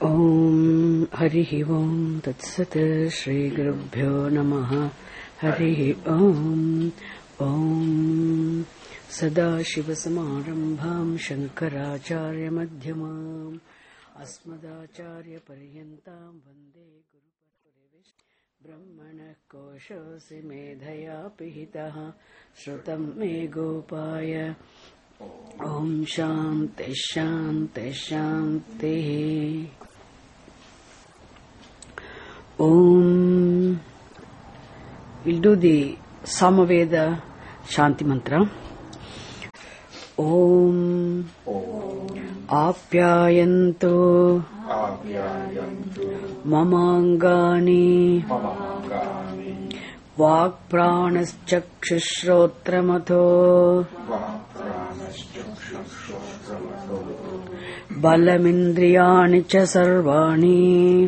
Om Harihi Om Tatsat Shri Gurubhyo Namaha Harihi Om Om Sadashivasamarambham Shankaracharya Madhyamam Asmadacharya Paryantam Vande Guruparavish Brahmana Koshasi Medhaya Pihitaha Shrutam Me Gopaya Om Shanti Shanti Shanti Om. We'll do the Samaveda Shanti Mantra. Om Apyayanto Mamangani Vagpranaschakshushrotramatho Balamindriyani cha sarvani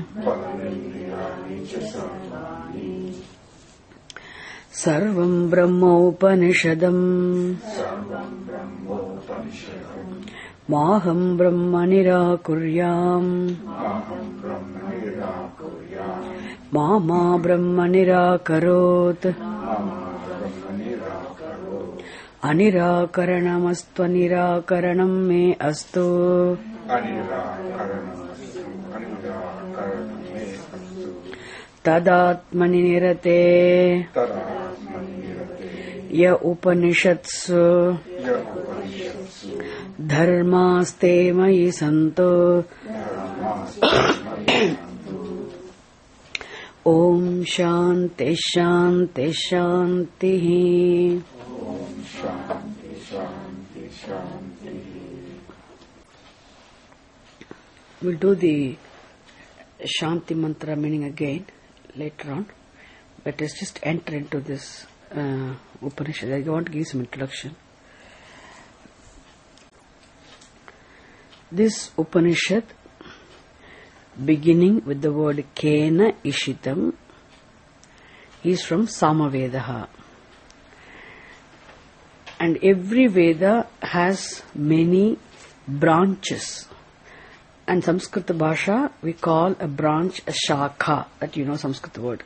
Sarvam Brahma Upanishadam Maham Brahma Nirakuryam Mama Brahma Nirakarot Anirakaranamastu Nirakaranam me astu Tadatmani nirate Ya Upanishatsu Dharmaste mayi santo Om Shanti Shanti Shanti. We'll do the Shanti Mantra meaning again later on, but let's just enter into this Upanishad. I want to give some introduction. This Upanishad, beginning with the word Kena Ishitam, is from Samavedaha. And every Veda has many branches. And Samskrita Bhasha, we call a branch a Shakha, that you know Samskrita word.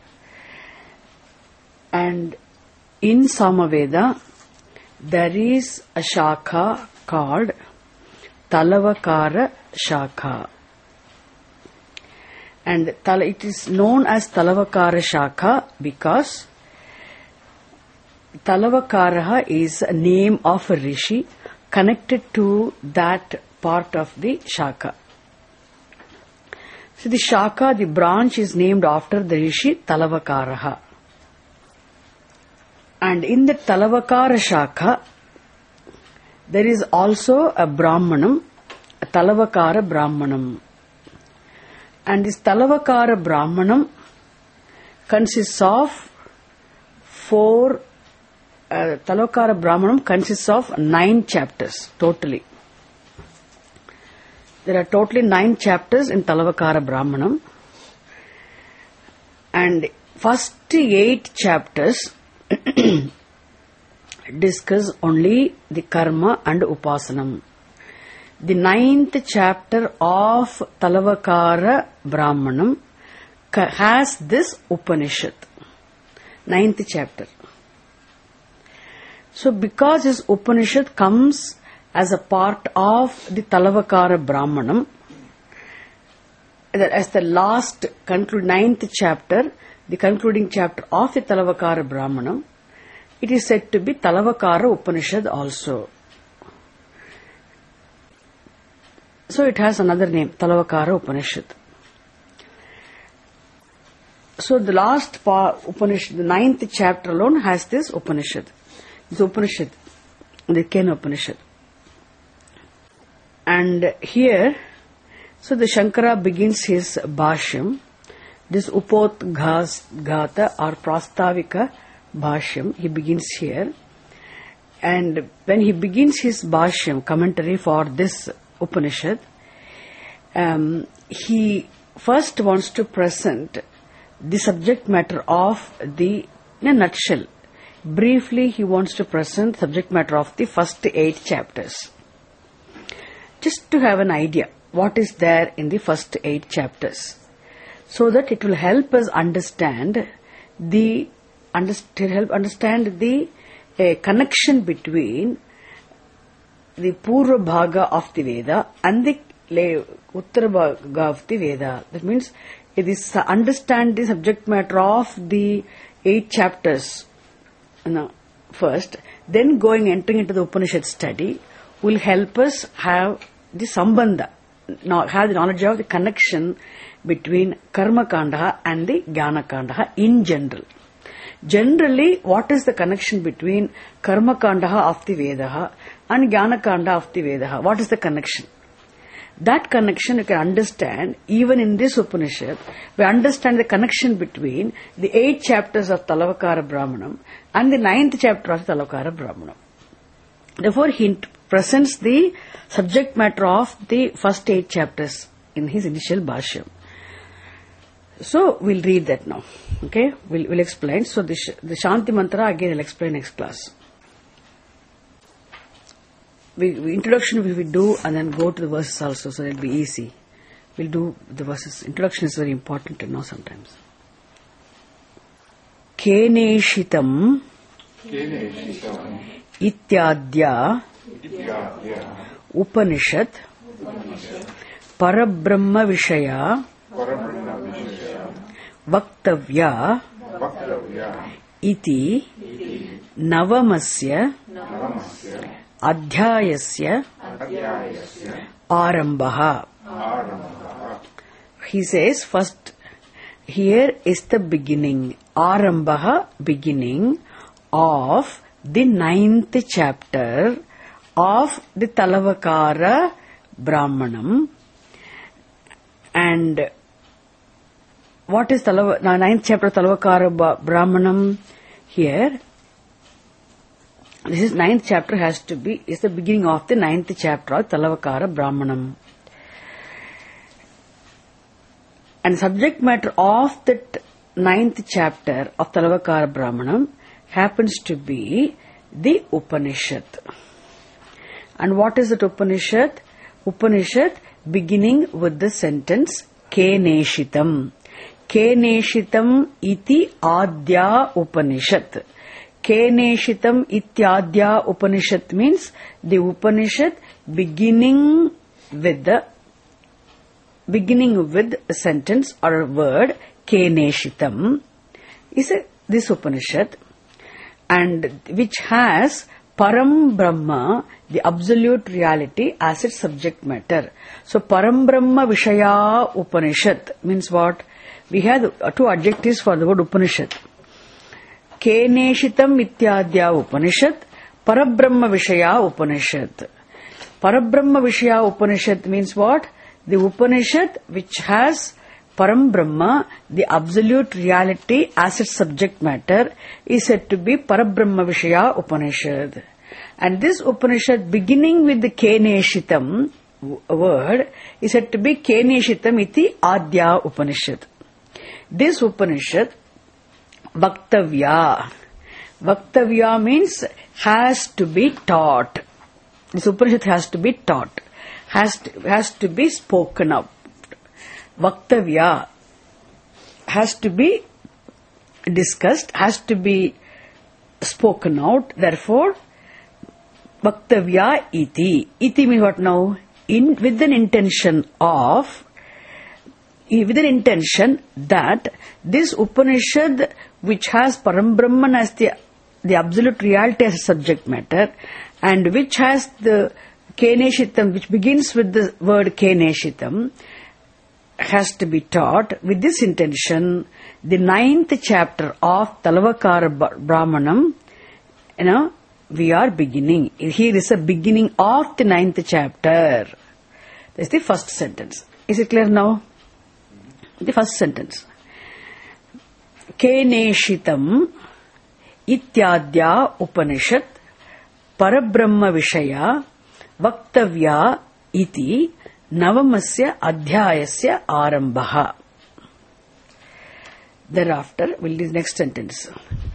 And in Samaveda, there is a Shakha called Talavakara Shakha. And it is known as Talavakara Shakha because Talavakaraha is a name of a rishi connected to that part of the Shakha. So the Shakha, the branch, is named after the rishi Talavakaraha. And in the Talavakara Shakha, there is also a Brahmanam, a Talavakara Brahmanam. And this Talavakara Brahmanam consists of Talavakara Brahmanam consists of 9 chapters totally. There are totally 9 chapters in Talavakara Brahmanam. And first 8 chapters discuss only the karma and upasanam. The 9th chapter of Talavakara Brahmanam has this Upanishad. 9th chapter. So because this Upanishad comes as a part of the Talavakara Brahmanam, as the last 9th chapter, the concluding chapter of the Talavakara Brahmanam, it is said to be Talavakara Upanishad also. So it has another name, Talavakara Upanishad. So the last Upanishad, the 9th chapter alone has this Upanishad. This Upanishad, the Kena Upanishad. And here, so the Shankara begins his Bhashyam, this Upodghata or Prastavika Bhashyam, he begins here. And when he begins his Bhashyam, commentary for this Upanishad, he first wants to present the subject matter of in a nutshell. Briefly, he wants to present subject matter of the first 8 chapters. Just to have an idea what is there in the first 8 chapters, so that it will help us understand the connection between the Purva Bhaga of the Veda and the Uttara Bhaga of the Veda. That means it is understand the subject matter of the 8 chapters first, then entering into the Upanishad study will help us have the sambandha, have the knowledge of the connection between Karma Kanda and the Jnana Kanda in general. Generally, what is the connection between Karma Kanda of the Veda and Jnana Kanda of the Veda? What is the connection? That connection you can understand even in this Upanishad. We understand the connection between the 8 chapters of Talavakara Brahmanam and the 9th chapter of Talavakara Brahmanam. Therefore, he presents the subject matter of the first 8 chapters in his initial Bhashyam. So, we'll read that now. Okay? We'll explain. So, the Shanti Mantra again I'll explain next class. Introduction we will do and then go to the verses also, so it'll be easy. We'll do the verses. Introduction is very important to know sometimes. Keneshitam Ityadya Upanishad Parabrahma Vishaya Vaktavya Iti Navamasya Adhyayasya Arambaha. He says first, here is the beginning, Arambaha, beginning of the 9th chapter of the Talavakara Brahmanam. And what is 9th chapter of Talavakara Brahmanam? Here, this is 9th chapter is the beginning of the 9th chapter of Talavakara Brahmanam. And subject matter of that 9th chapter of Talavakara Brahmanam happens to be the Upanishad. And what is that Upanishad? Upanishad beginning with the sentence Keneshitam. Keneshitam iti adya Upanishad. Keneshitam ityadya Upanishad means the Upanishad beginning with a sentence or a word Keneshitam is this Upanishad, and which has Param Brahma, the absolute reality, as its subject matter. So Param Brahma Vishaya Upanishad means what? We have 2 adjectives for the word Upanishad. Keneshitam Ityadya Upanishad, Parabrahma Vishaya Upanishad. Parabrahma Vishaya Upanishad means what? The Upanishad which has Param Brahma, the absolute reality as its subject matter, is said to be Parabrahma Vishaya Upanishad. And this Upanishad beginning with the Keneshitam word is said to be Keneshitam iti Adya Upanishad. This Upanishad Vaktavya. Vaktavya means has to be taught. This Upanishad has to be taught. Has to be spoken of. Vaktavya has to be discussed, has to be spoken out. Therefore, Vaktavya iti. Iti means what now? With an intention that this Upanishad, which has Param Brahman as the absolute reality as a subject matter, and which has the Keneshitam, which begins with the word Keneshitam, has to be taught. With this intention, the 9th chapter of Talavakara Brahmanam, we are beginning. Here is a beginning of the 9th chapter. That's the first sentence. Is it clear now? The first sentence. Keneshitam Ityadya Upanishad Parabrahma Vishaya Vaktavya iti Navamasya Adhyayasya Arambaha. Thereafter, will this next sentence.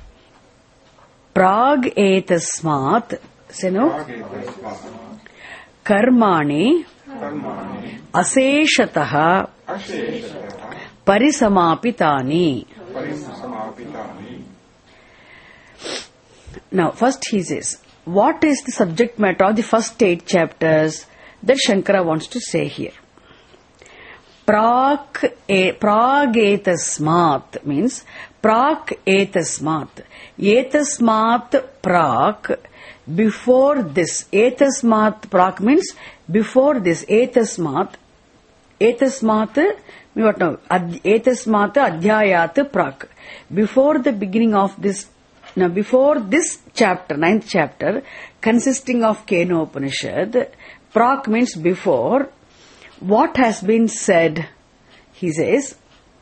Prag etasmat, Karmani Aseshatah Parisamapitani. Now, first he says, what is the subject matter of the first 8 chapters that Shankara wants to say here? Pragetasmat means Pragetasmat. Etasmat Prag, before this. Etasmat Prag means before this. Etasmat what now? Etasmat Adhyayat Prag. Before the beginning of this. Now, before this chapter, 9th chapter, consisting of Kenopanishad, Prak means before, what has been said? He says,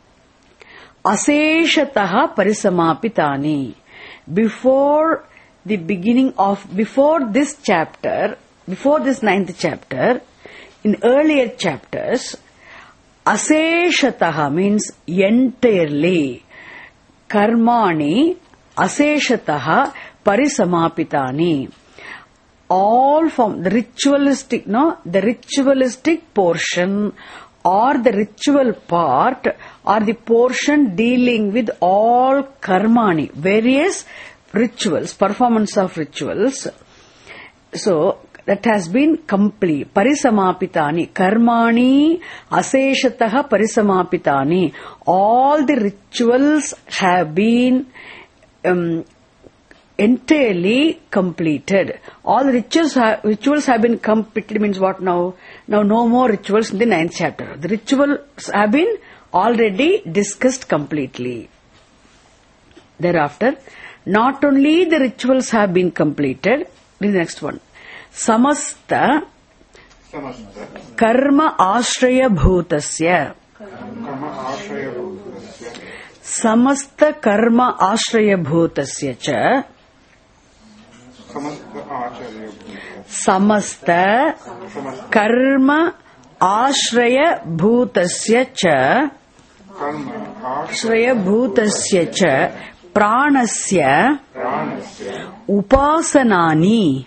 Aseshataha Parisamapitani. Before the beginning of, before this chapter, before this 9th chapter, in earlier chapters, Aseshataha means entirely, Karmani, Aseshataha Parisamapitani. All from the ritualistic, the ritualistic portion or the ritual part or the portion dealing with all karmani, various rituals, performance of rituals. So, that has been complete. Parisamapitani. Karmani Aseshataha Parisamapitani. All the rituals have been entirely completed. All the rituals have been completed means what now? Now no more rituals in the 9th chapter. The rituals have been already discussed completely. Thereafter, not only the rituals have been completed, the next one. Samasta Karma Ashraya Bhutasya. Samasta Karma Ashraya Bhutasya cha. Samasta Karma Ashraya Bhutasya cha. Ashraya Bhutasya cha. Pranasya Upasanani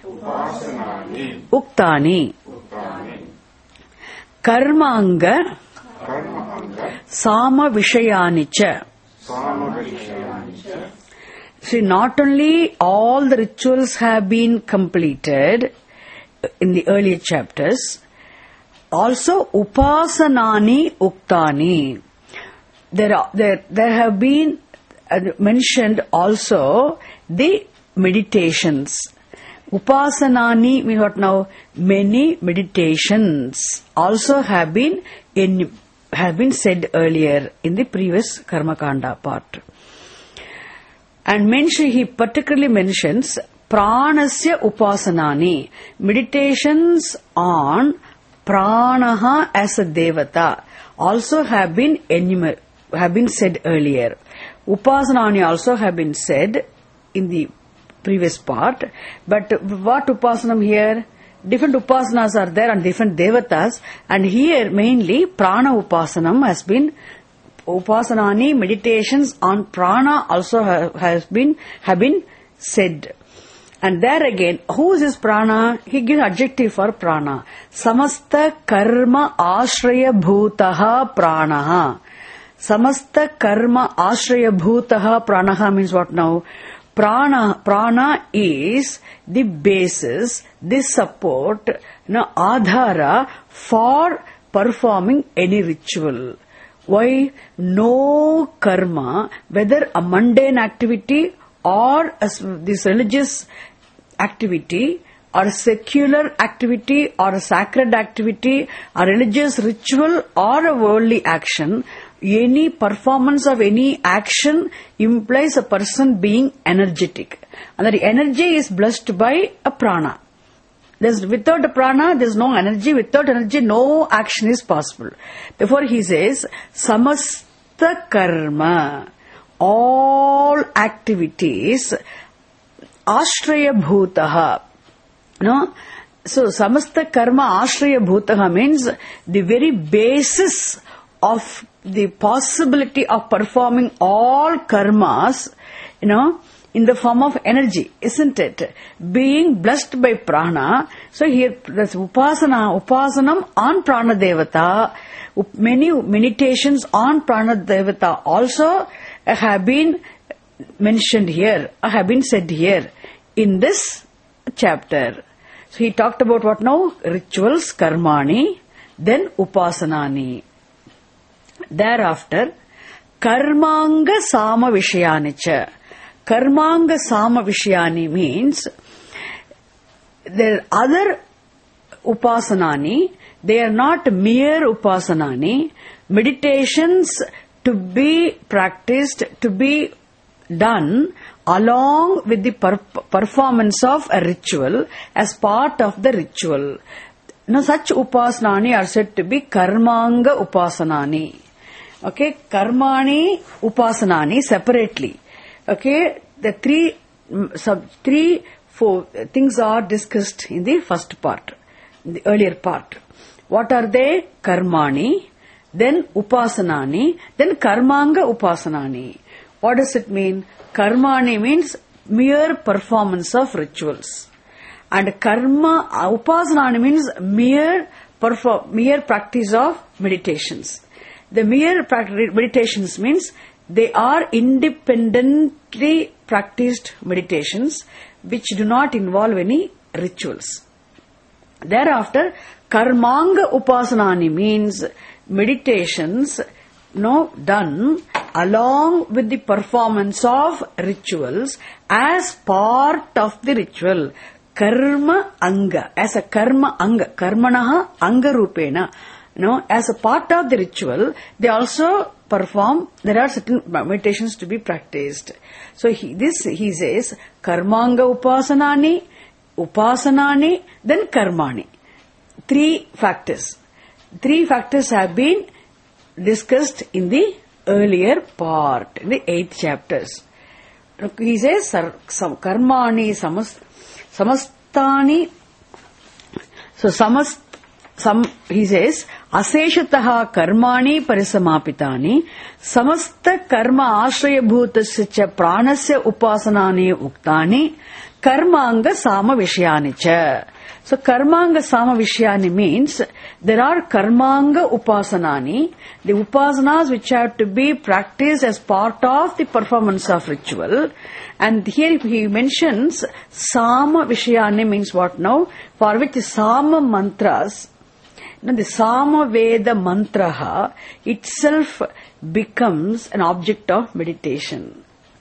Uktani Karmanga Sama Vishayani cha. See, not only all the rituals have been completed in the earlier chapters, also Upasanani Uktani. There have been mentioned also the meditations. Upasanani means what now? Many meditations also have been said earlier in the previous Karmakanda part. And he particularly mentions Pranasya Upasanani, meditations on Pranaha as a Devata, also have been said earlier. Upasanani also have been said in the previous part. But what Upasanam here? Different Upasanas are there on different Devatas, and here mainly Prana Upasanam has been Upasanani, meditations on Prana also have been said. And there again, who is this Prana? He gives adjective for Prana. Samasta Karma Ashraya Bhutaha Pranaha. Samasta Karma Ashraya Bhutaha Pranaha means what now? Prana is the basis, the support, adhara for performing any ritual. Why? No karma, whether a mundane activity or this religious activity or a secular activity or a sacred activity, a religious ritual or a worldly action, any performance of any action implies a person being energetic. And the energy is blessed by a prana. Without a prana, there is no energy. Without energy, no action is possible. Therefore, he says, samasta karma, all activities, ashraya bhutaha. So, samasta karma ashraya bhutaha means the very basis of the possibility of performing all karmas, in the form of energy, isn't it? Being blessed by prana. So here, that's upasanam on prana devata. Many meditations on prana devata also have been mentioned here, have been said here in this chapter. So he talked about what now? Rituals, karmani, then upasanani. Thereafter, karmanga sama vishayanicha. Karmanga sama vishayani means there are other upasanani. They are not mere upasanani. Meditations to be practiced, to be done along with the performance of a ritual as part of the ritual. Now such upasanani are said to be karmanga upasanani. Okay, karmani upasanani separately. Okay, the four things are discussed in the first part, in the earlier part. What are they? Karmani, then upasanani, then karmanga upasanani. What does it mean? Karmani means mere performance of rituals. And upasanani means mere practice of meditations. The mere meditations means they are independently practiced meditations which do not involve any rituals. Thereafter, karmanga upasanani means meditations done along with the performance of rituals as part of the ritual. Karma anga, as a karma anga, karmanaha anga rupena. As a part of the ritual, they also perform, there are certain meditations to be practiced. So he says, karmanga upasanani, then karmani. Three factors have been discussed in the earlier part, in the 8th chapters. He says, karmani samastani. So he says, aseshataha karmani parisamapitani, samasta karma ashrayabhutasya cha pranasya upasanani uktani, karmanga sama vishayani cha. So karmanga sama vishayani means there are karmanga upasanani, the upasanas which have to be practiced as part of the performance of ritual. And here he mentions sama vishayani means what now? For which sama mantras, the sama veda mantraha itself becomes an object of meditation.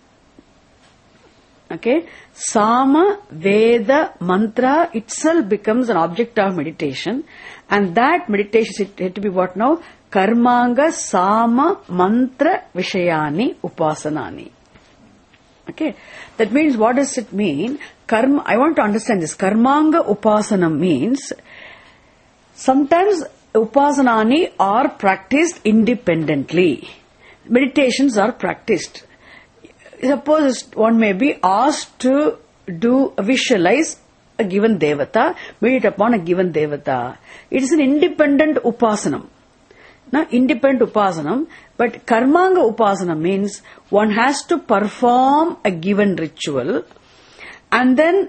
Okay, Sama Veda Mantra itself becomes an object of meditation, and that meditation had to be what now? Karmanga Sama Mantra Vishayani Upasanani. Okay, that means what does it mean? Karma. I want to understand this. Karmanga Upasanam means sometimes Upasanani are practiced independently. Meditations are practiced. Suppose one may be asked to visualize a given devata, meditate upon a given devata. It is an independent upasanam. Now, independent upasanam, but karmanga upasanam means one has to perform a given ritual, and then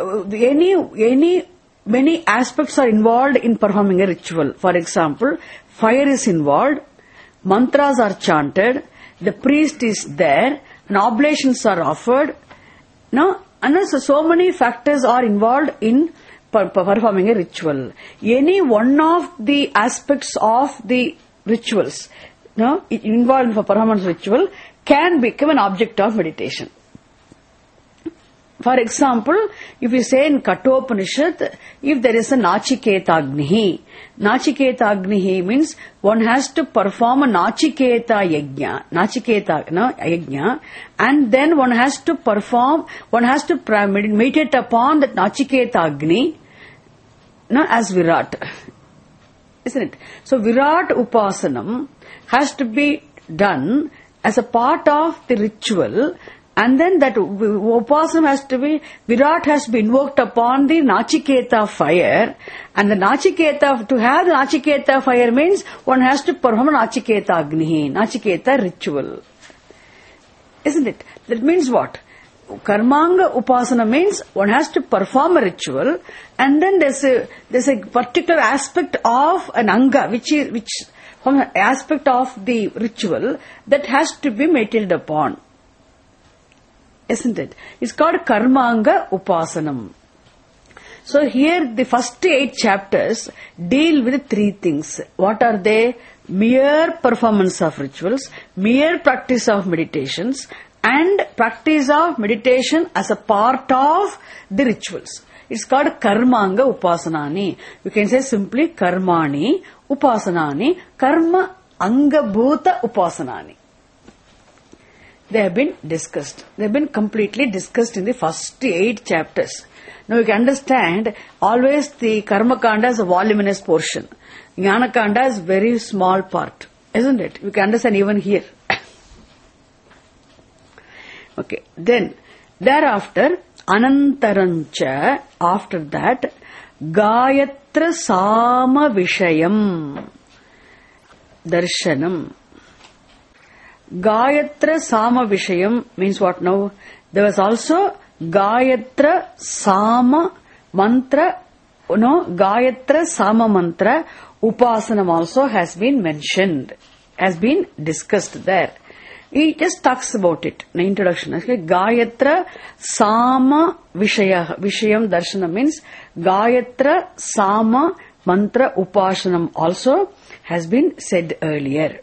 many aspects are involved in performing a ritual. For example, fire is involved, mantras are chanted, the priest is there, and oblations are offered. And so many factors are involved in performing a ritual. Any one of the aspects of the rituals involved in performance ritual can become an object of meditation. For example, if you say in Kathopanishad, if there is a Nachiketa Agnihi means one has to perform a Nachiketa Yajna, and then one has to meditate upon that Nachiketa Agni as Virat. Isn't it? So Virat Upasanam has to be done as a part of the ritual. And then that Upasanam Virat has to be invoked upon the Nachiketa fire. And the Nachiketa, to have the Nachiketa fire means one has to perform a Nachiketa Agni, Nachiketa ritual. Isn't it? That means what? Karmanga Upasana means one has to perform a ritual, and then there's a particular aspect of an Anga, which from an aspect of the ritual that has to be meditated upon. Isn't it? It's called Karmanga Upasanam. So here the first 8 chapters deal with 3 things. What are they? Mere performance of rituals, mere practice of meditations, and practice of meditation as a part of the rituals. It's called Karmanga Upasanani. You can say simply Karmani Upasanani, Karma Angabhuta Upasanani. They have been discussed. They have been completely discussed in the first 8 chapters. Now you can understand, always the Karma Kanda is a voluminous portion. Jnana Kanda is very small part. Isn't it? You can understand even here. Okay. Then, thereafter, Anantarancha, after that, Gayatra Sama Vishayam Darshanam. Gayatra Sama Vishayam means what now? There was also Gayatra Sama Mantra, Gayatra Sama Mantra Upasanam also has been mentioned, has been discussed there. He just talks about it in the introduction. Okay? Gayatra Sama Vishayam Darshana means Gayatra Sama Mantra Upasanam also has been said earlier.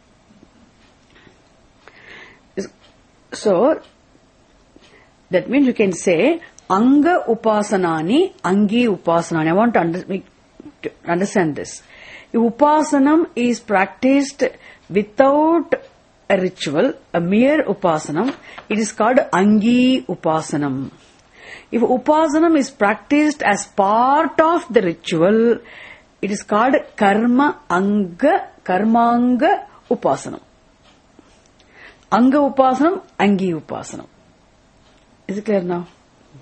So, that means you can say Anga Upasanani, Angi Upasanani. I want to understand this. If Upasanam is practiced without a ritual, a mere Upasanam, it is called Angi Upasanam. If Upasanam is practiced as part of the ritual, it is called Karmanga Upasanam. Anga Upasanam, Angi Upasanam. Is it clear now?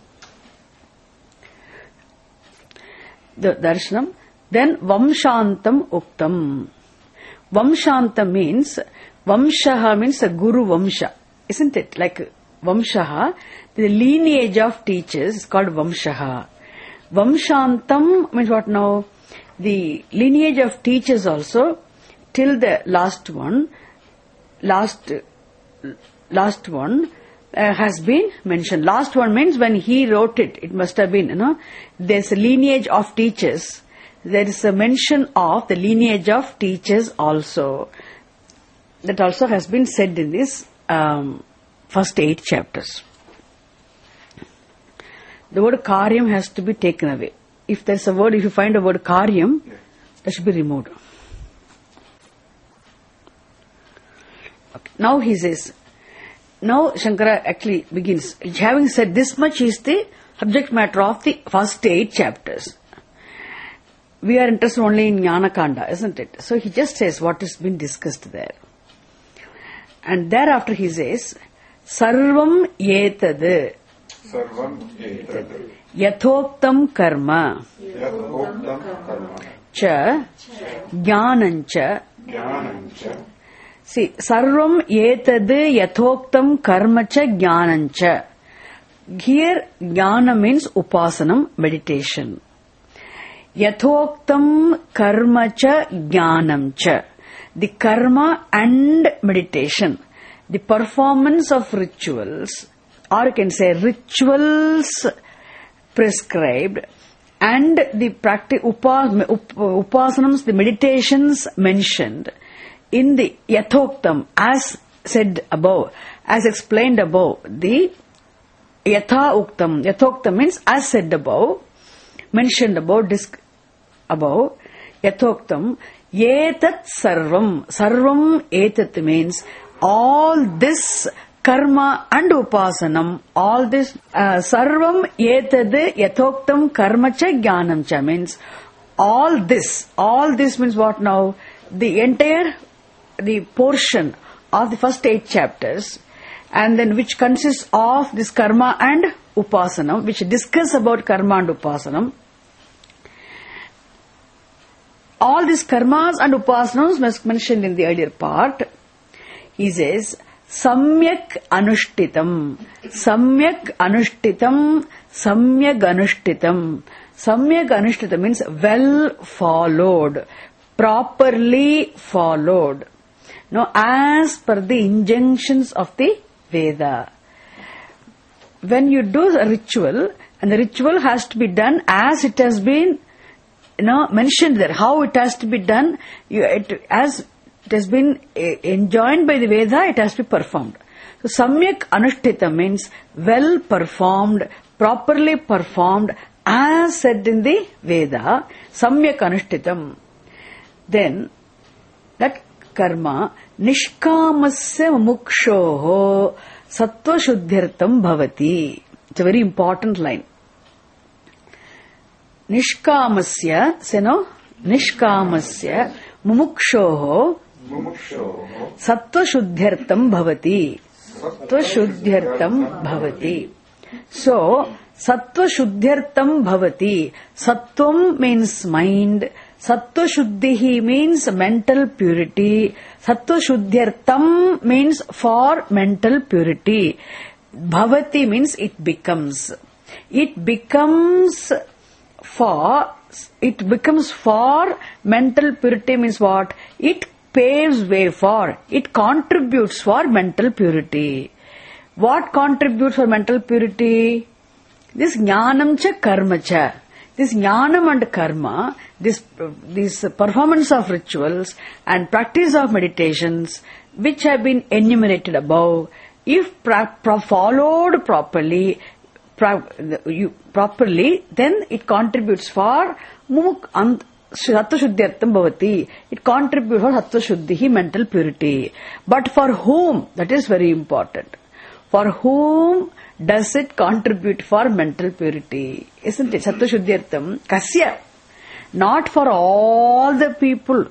The Darshanam. Then Vamshantam Uktam. Vamshantam means, Vamshaha means a Guru Vamsha. Isn't it? Like Vamshaha, the lineage of teachers is called Vamshaha. Vamshantam means what now? The lineage of teachers also, till the last one has been mentioned. Last one means when he wrote it, it must have been, there's a lineage of teachers. There is a mention of the lineage of teachers also. That also has been said in this first 8 chapters. The word karyam has to be taken away. If there's a word, if you find a word karyam, that should be removed. Okay. Now he says, now Shankara actually begins. Having said this much is the subject matter of the first 8 chapters. We are interested only in Jnana Kanda, isn't it? So he just says what has been discussed there. And thereafter he says, Sarvam etad Yathoktam karma Cha Jnanancha. See, Sarvam etad Yathoktam karma cha Jnanancha. Here, Jnana means Upasanam, meditation. Yathoktam karma cha jnanam cha. The karma and meditation. The performance of rituals, or you can say rituals prescribed, and the upasanams, the meditations mentioned in the Yathoktam, as said above, as explained above. The Yatha Uktam. Yathoktam means as said above, mentioned above, Yathoktam, Etat Sarvam. Sarvam Etat means all this karma and upasanam, all this Sarvam Etad Yathoktam Karma cha Jnanam cha means all this means what now? The portion of the first 8 chapters, and then which consists of this karma and upasanam, which discuss about karma and upasanam. All these karmas and upasanas mentioned in the earlier part, he says, Samyak anushtitam. Samyak anushtitam. Samyak anushtitam. Samyak anushtitam means well followed, properly followed. Now, as per the injunctions of the Veda. When you do a ritual, and the ritual has to be done as it has been, mentioned there, how it has to be done, as it has been enjoined by the Veda, it has to be performed. So, Samyak Anushthita means well performed, properly performed, as said in the Veda, Samyak Anushtitam. Then, that karma, Nishkamasya Mukshoho Sattva Shuddhyartam Bhavati. It's a very important line. Nishkamasya, say no? Nishkamasya Mumukshoho Sattva Shuddhyartam Bhavati. Sattva Shuddhyartam Bhavati. So, Sattva Shuddhyartam Bhavati. Sattvam means mind. Sattva Shuddhihi means mental purity. Sattva Shuddhyartam means for mental purity. Bhavati means it becomes. It becomes for mental purity means what? It paves way for, it contributes for mental purity. What contributes for mental purity? This jnanam cha karma cha. This jnanam and karma, this performance of rituals and practice of meditations, which have been enumerated above, if followed properly, then it contributes for Sattva Shuddhyartam Bhavati. It contributes for Sattva Shuddhihi, mental purity. But for whom? That is very important. For whom does it contribute for mental purity? Isn't it? Sattva Shuddhyartam Kasya. Not for all the people.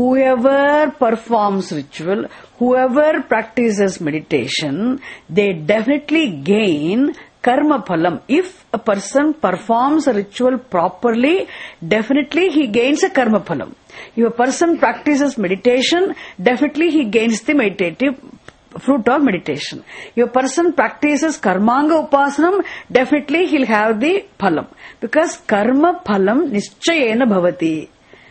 Whoever performs ritual, whoever practices meditation, they definitely gain karma phalam. If a person performs a ritual properly, definitely he gains a karma phalam. If a person practices meditation, definitely he gains the meditative fruit of meditation. If a person practices karmanga upasanam, definitely he'll have the phalam. Because karma phalam nischayena bhavati.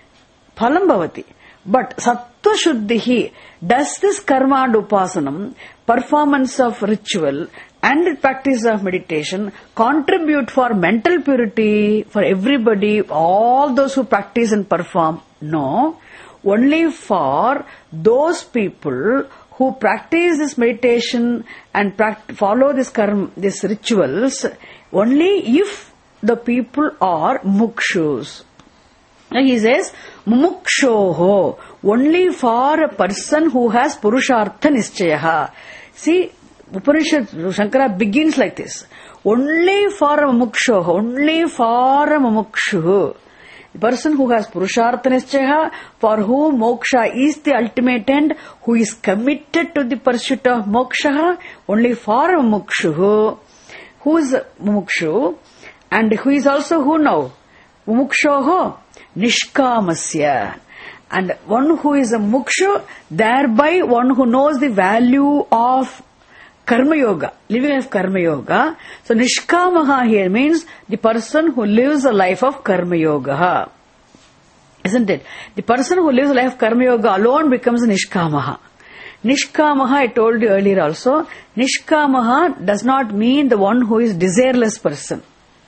Phalam bhavati. But sattva shuddhihi, does this karma and upasanam, performance of ritual and practice of meditation, contribute for mental purity for everybody, all those who practice and perform? No. Only for those people who practice this meditation and follow these rituals, only if the people are mukshus. Now he says, mumukshoho, only for a person who has purushartha nischayaha. See, Upanishad, Shankara begins like this. Only for a mumukshoho, only for a mumukshu. The person who has purushartha nischaya, for whom moksha is the ultimate end, who is committed to the pursuit of moksha, only for a mumukshu. Who is mumukshu? And who is also who now? Mumukshoho, nishkamasya. And one who is a mukshu, thereby one who knows the value of Karma Yoga, living life Karma Yoga. So Nishkamaha here means the person who lives a life of Karma Yoga. Isn't it? The person who lives a life of Karma Yoga alone becomes Nishkamaha. Nishkamaha, I told you earlier also, Nishkamaha does not mean the one who is desireless person.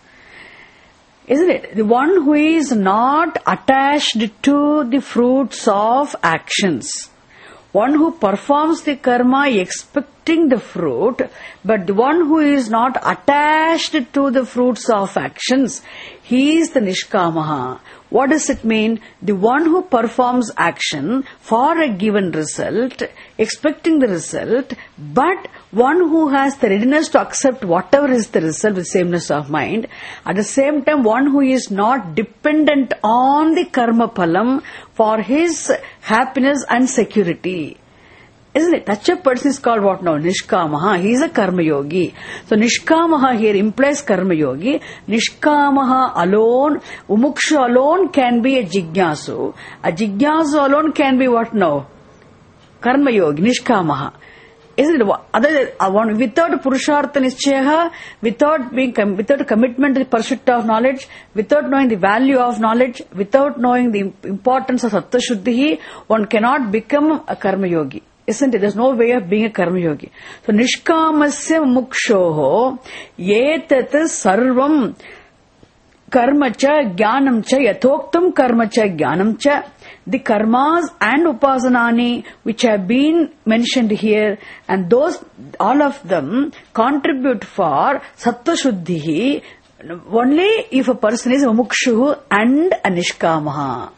Isn't it? The one who is not attached to the fruits of actions. One who performs the karma expecting the fruit, but the one who is not attached to the fruits of actions, he is the Nishkamaha. What does it mean? The one who performs action for a given result, expecting the result, but one who has the readiness to accept whatever is the result with sameness of mind. At the same time, one who is not dependent on the karma phalam for his happiness and security. Isn't it? Such a person is called what now? Nishkamaha. He is a karma yogi. So Nishkamaha here implies karma yogi. Nishkamaha alone, Umukshu alone can be a jignasu. A jignasu alone can be what now? Karma yogi, Nishkamaha. Isn't it? Without Purushartha Nischaya, without commitment to the pursuit of knowledge, without knowing the value of knowledge, without knowing the importance of Sattva Shuddhi, one cannot become a Karma Yogi. Isn't it? There's no way of being a Karma Yogi. So, Nishkamasya Mukshoho, Yetat Sarvam Karma cha Jnanam cha Yathoktam Karma cha Jnanam cha. The karmas and upasanani which have been mentioned here, and those, all of them contribute for sattva shuddhi only if a person is a mukshu and a nishkamaha.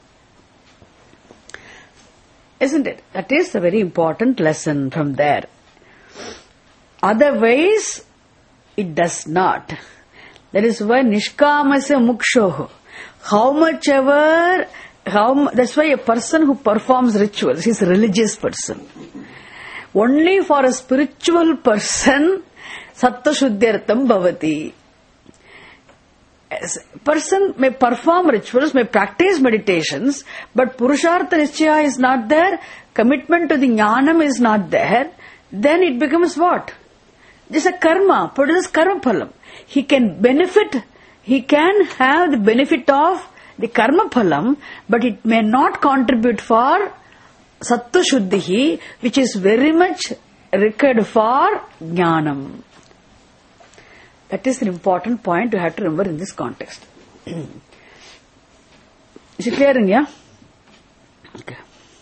Isn't it? That is a very important lesson from there. Otherwise, it does not. That is why nishkamasya mukshoho. That's why a person who performs rituals is a religious person. Only for a spiritual person, sattva shuddhyartham bhavati. A person may perform rituals, may practice meditations, but purushartha nischaya is not there, commitment to the jnanam is not there, then it becomes what? Just a karma, produces karma phalam. He can have the benefit of the karma phalam, but it may not contribute for sattva shuddhi, which is very much required for jnanam. That is an important point you have to remember in this context. Is it clear, yeah? Okay.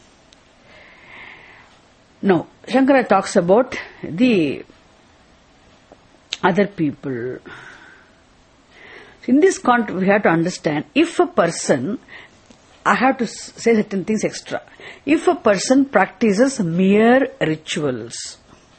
Now, Shankara talks about the other people. In this context, we have to understand, if a person, I have to say certain things extra. If a person practices mere rituals,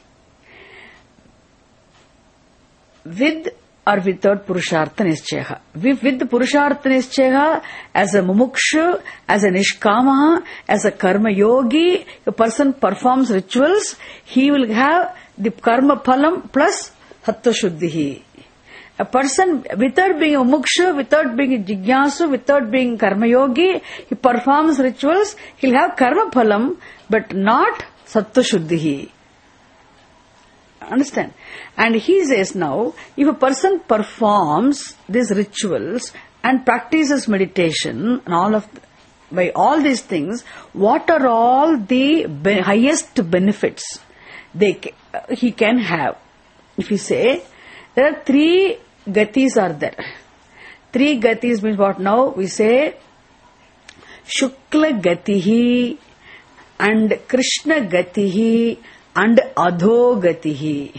with or without Purushartha Nischaya. With the Purushartha Nischaya, as a mumukshu, as a nishkamaha, as a karma yogi, a person performs rituals, he will have the karma phalam plus sattva shuddhi. A person, without being a muksha, without being a jigyasu, without being karma yogi, he performs rituals, he'll have karma phalam, but not sattva shuddhi. Understand? And he says now, if a person performs these rituals and practices meditation and by all these things, what are all the highest benefits he can have? If you say, there are 3 gatis are there. 3 gatis means what now? We say Shukla gatihi and Krishna gatihi and Adho gatihi.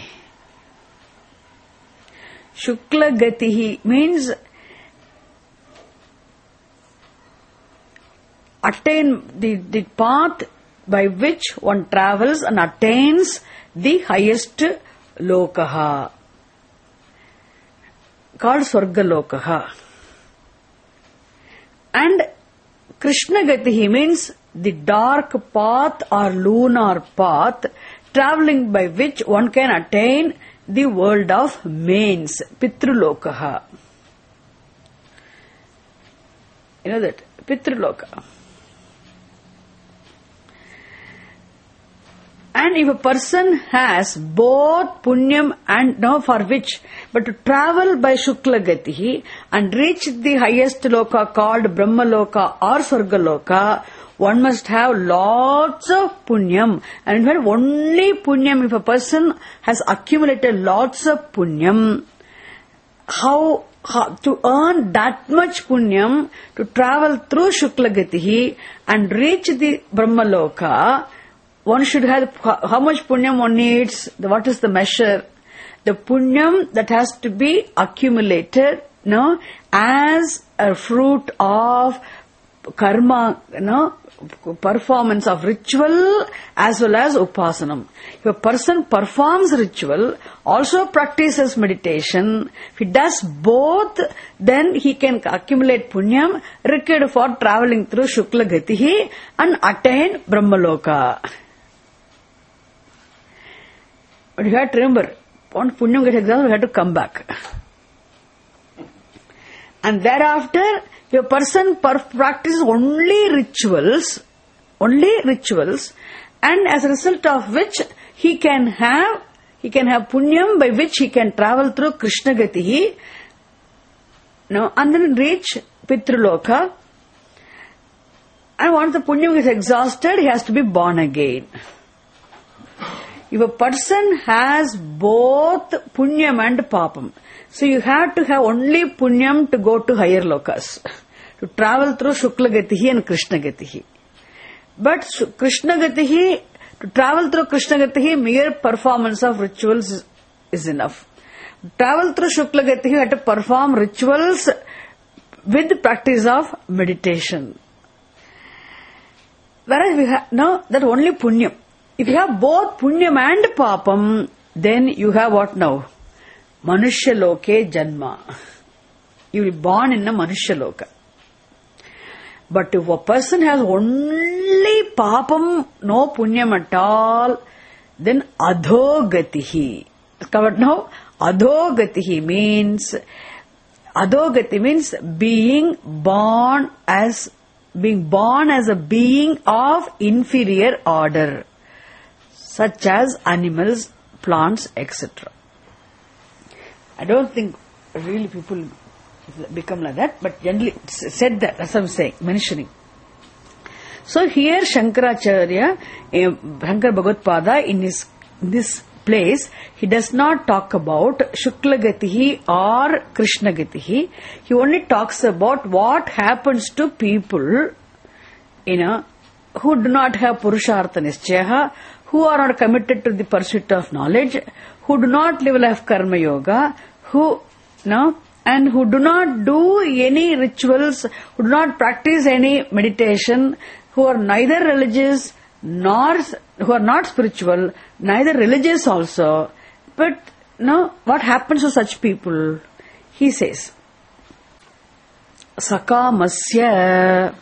Shukla gatihi means attain the path by which one travels and attains the highest lokaha, called Swarga Lokaha. And Krishna Gatihi means the dark path or lunar path, travelling by which one can attain the world of mains, Pitru Lokaha. You know that? Pitru Lokaha. And if a person has both punyam and for which, but to travel by Shukla Gatihi and reach the highest loka called Brahma Loka or Swarga Loka, one must have lots of punyam. And in fact, only punyam, if a person has accumulated lots of punyam, how to earn that much punyam to travel through Shukla Gatihi and reach the Brahma Loka, one should have how much punyam one needs, what is the measure? The punyam that has to be accumulated, as a fruit of karma, performance of ritual as well as upasanam. If a person performs ritual, also practices meditation, if he does both, then he can accumulate punyam required for travelling through Shukla Gatihi and attain Brahmaloka. But you have to remember, on punyam get exam, we have to come back. And thereafter, if a person practices only rituals, and as a result of which he can have punyam by which he can travel through Krishna Gatihi, and then reach Pitruloka. And once the punyam is exhausted, he has to be born again. If a person has both punyam and papam, so you have to have only punyam to go to higher lokas, to travel through Shukla Gatihi and Krishna Gatihi. But Krishna Gatihi, to travel through Krishna Gatihi, mere performance of rituals is enough. To travel through Shukla Gatihi, you have to perform rituals with practice of meditation. Whereas we have now that only punyam. If you have both punyam and papam, then you have what now? Manushya loke janma. You will be born in a Manushya loka. But if a person has only papam, no punyam at all, then adhogatihi. Covered now? Adhogati means being born as a being of inferior order, such as animals, plants, etc. I don't think really people become like that, but generally it's said that, as I'm saying, mentioning. So here Shankaracharya, Shankar Bhagavad-pada, in this place, he does not talk about Shukla Gatihi or Krishna Gatihi. He only talks about what happens to people, who do not have Purushartha Nischaya, who are not committed to the pursuit of knowledge, who do not live life Karma Yoga, and who do not do any rituals, who do not practice any meditation, who are neither religious who are not spiritual, neither religious also. But what happens to such people? He says, Sakamasya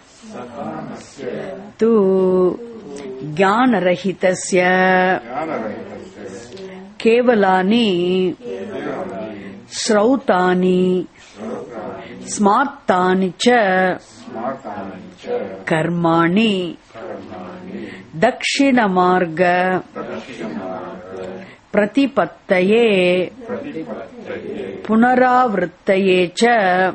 tu jnanarahitasya kevalani srautani smartani cha karmani dakshina marga pratipattaye punaravrittaye cha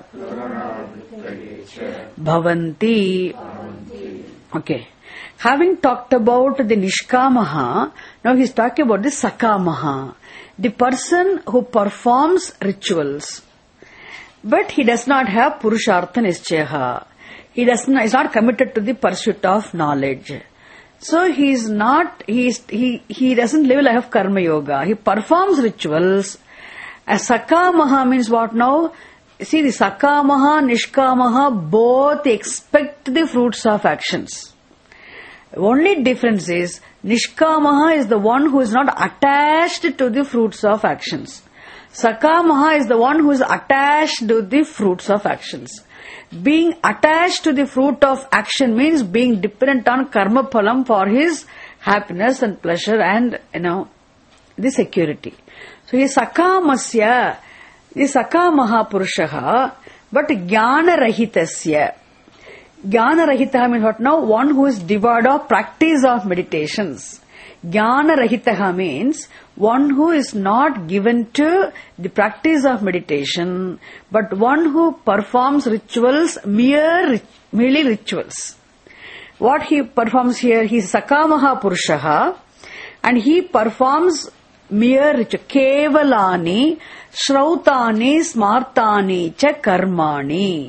bhavanti. Okay. Having talked about the Nishkamaha, now he is talking about the Sakamaha, the person who performs rituals, but he does not have Purushartha Nischaya. He is not committed to the pursuit of knowledge. So he doesn't live a life of Karma Yoga. He performs rituals. A Sakamaha means what now? See, the Sakamaha, Nishkamaha, both expect the fruits of actions. Only difference is, Nishkamaha is the one who is not attached to the fruits of actions. Sakamaha is the one who is attached to the fruits of actions. Being attached to the fruit of action means being dependent on karma phalam for his happiness and pleasure and, the security. So he is Sakamasya, the Sakamaha Purushaha, but Jnana Rahitasya. Jnana Rahitaha means what now? One who is devoid of practice of meditations. Jnana Rahitaha means one who is not given to the practice of meditation, but one who performs rituals, merely rituals. What he performs here, he is Sakamaha Purushaha, and he performs mere rituals. Kevalani, Shrautani, Smartani, cha Karmani.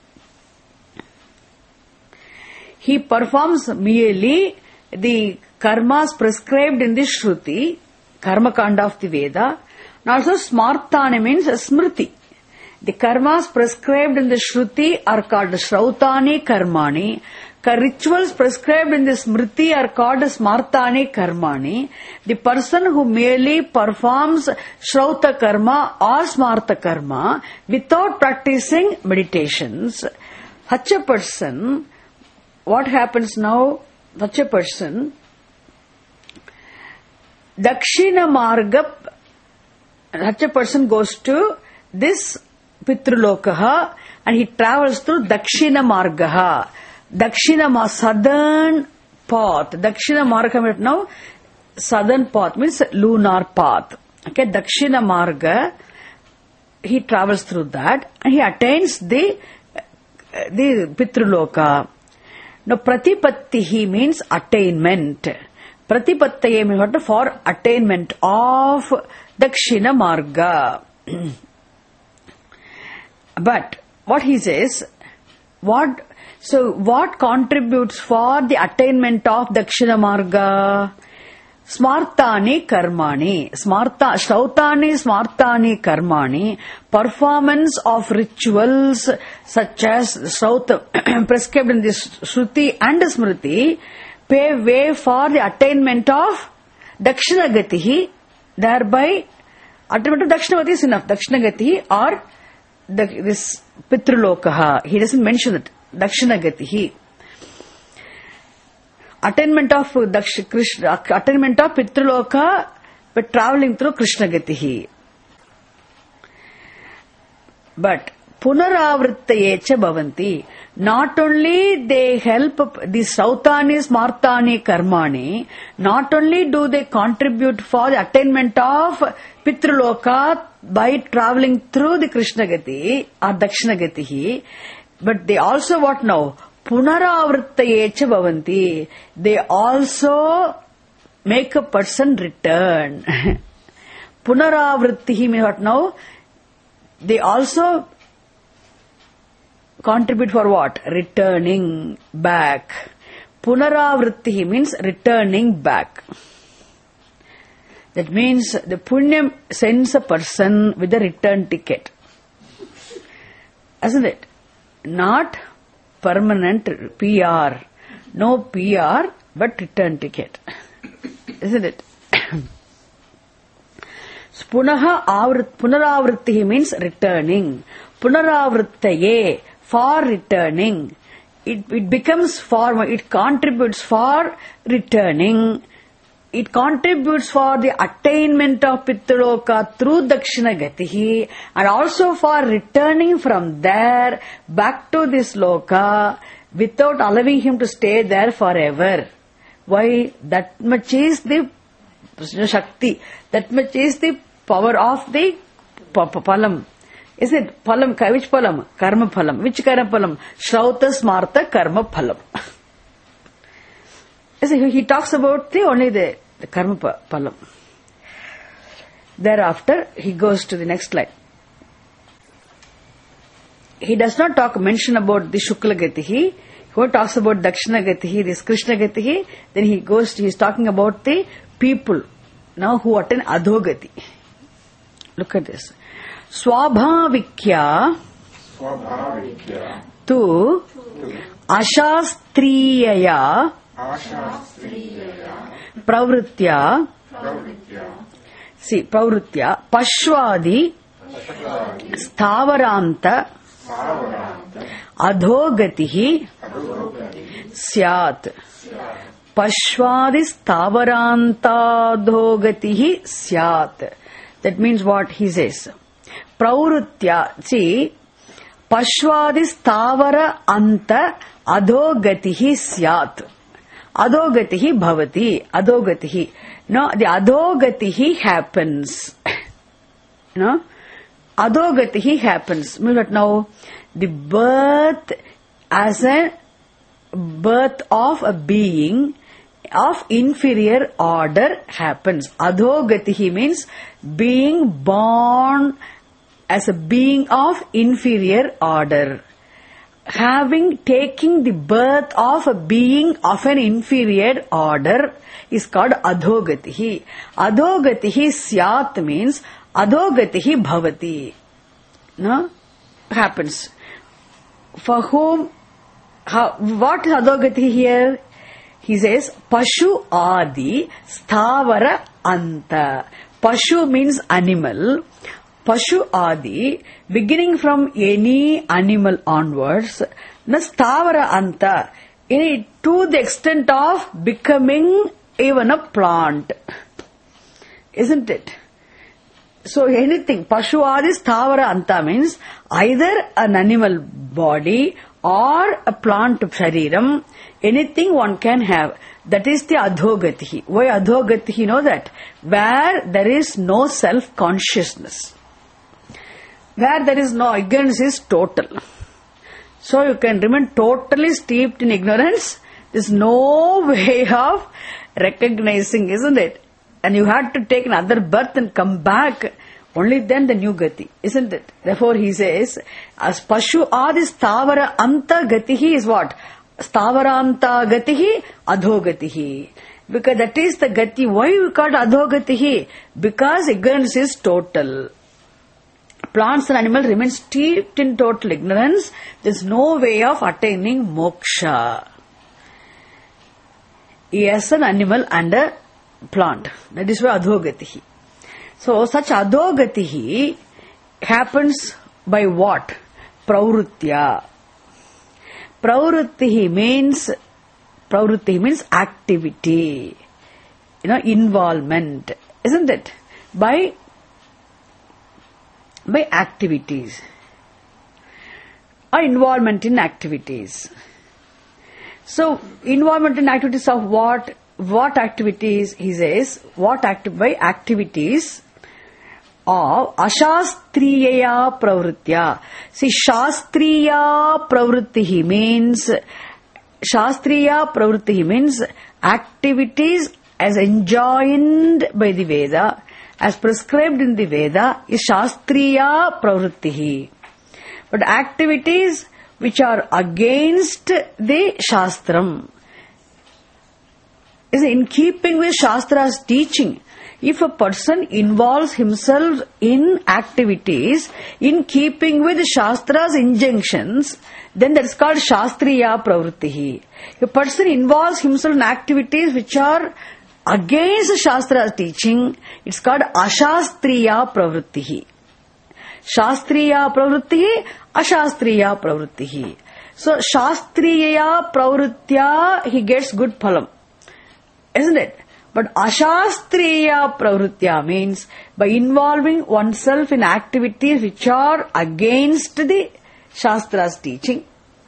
He performs merely the karmas prescribed in the Shruti, Karma Kanda of the Veda, and also Smartani means Smriti. The karmas prescribed in the Shruti are called Shrautani Karmani. Rituals prescribed in the Smriti are called Smartani Karmani. The person who merely performs Shrauta Karma or Smarta Karma without practicing meditations, such a person, what happens now? Such a person, Dakshina Marga, such a person goes to this Pitrulokaha and he travels through Dakshina Margaha. Dakshina southern path. Dakshina Marga now, southern path means lunar path. Okay, Dakshina Marga, he travels through that and he attains the Pitruloka. Now, Pratipattihi means attainment. Pratipattaye means for attainment of Dakshina Marga. But what he says, what contributes for the attainment of Dakshina Marga? Smartani karmani. Shrautani smartani karmani. Performance of rituals such as Shrauta prescribed in this Shruti and Smriti pave way for the attainment of Dakshinagatihi. Thereby, attainment of Dakshinagati is enough. Dakshinagatihi or this Pitrulokaha. He doesn't mention it. Dakshinagatihi. Attainment of attainment of Pitruloka by traveling through Krishnagatihi. But Punaravrittayecha bhavanti. Not only they help the Sautani, Smartani, Karmani, not only do they contribute for the attainment of Pitruloka by traveling through the Krishnagati or Dakshinagatihi, but they also what now? Punaravrittayecha bhavanti. They also make a person return. Punaravrittihi means what now? They also contribute for what? Returning back. Punaravrittihi means returning back. That means the Punyam sends a person with a return ticket. Isn't it? Not permanent PR. No PR, but return ticket. Isn't it? Punaravritti means returning. Punaravrittaye, for returning. It becomes for, it contributes for returning. It contributes for the attainment of Pitruloka through Dakshinagatihi and also for returning from there back to this Loka without allowing him to stay there forever. Why? That much is the Shakti. That much is the power of the Palam. Is it Palam? Which Palam? Karma Palam. Which Karma Palam? Shrauta Smarta Karma Palam. He talks about only the karma palam. Thereafter, he goes to the next line. He does not mention about the Shukla Gatihi. He talks about Dakshina Gatihi, this Krishna Gatihi. Then he's talking about the people now who attain Adhogati. Look at this. Swabhavikya tu ashastriyaya pravritya pashwadi sthavaranta adhogatihi syat. Pashwadi sthavaranta adhogatihi syat. That means what he says. Pravritya, see, pashwadi sthavara anta adhogatihi syat. Adhogatihi bhavati. Adhogatihi. No, the adhogatihi happens. No? Adhogatihi happens. Means what now? The birth as a birth of a being of inferior order happens. Adhogatihi means being born as a being of inferior order. Taking the birth of a being of an inferior order is called adhogatihi. Adhogatihi syat means adhogatihi bhavati. No? Happens. For whom? What is adhogatihi here? He says, Pashu adi sthavara anta. Pashu means animal. Pashu adi, beginning from any animal onwards, na sthavara anta, to the extent of becoming even a plant. Isn't it? So anything, Pashu adi sthavara anta means either an animal body or a plant shariram, anything one can have. That is the adhogatihi. Why adhogatihi? You know that? Where there is no self-consciousness. Where there is no ignorance is total. So you can remain totally steeped in ignorance. There is no way of recognizing, isn't it? And you had to take another birth and come back. Only then the new gati, isn't it? Therefore he says, as pashu adi stavara anta gatihi is what? Stavara anta gatihi adhogatihi. Because that is the gati. Why we call it adhogatihi? Because ignorance is total. Plants and animals remain steeped in total ignorance. There is no way of attaining moksha. Yes, an animal and a plant. That is why adhogatihi. So, such adhogatihi happens by what? Pravritya. Pravrittihi means activity. Involvement. Isn't it? By activities. Or involvement in activities. So, involvement in activities of what? What activities? He says, by activities of ashastriyaya pravritya. See, shastriya pravrittihi means activities as enjoined by the Veda, as prescribed in the Veda, is shastriya pravrittihi. But activities which are against the Shastram is in keeping with Shastra's teaching. If a person involves himself in activities in keeping with Shastra's injunctions, then that is called Shastriya Pravrittihi. If a person involves himself in activities which are against Shastra's teaching, it's called Ashastriya Pravrittihi. Shastriya Pravrittihi, Ashastriya Pravrittihi. So, Shastriya Pravritya, he gets good phalam. Isn't it? But Ashastriya Pravritya means by involving oneself in activities which are against the Shastra's teaching.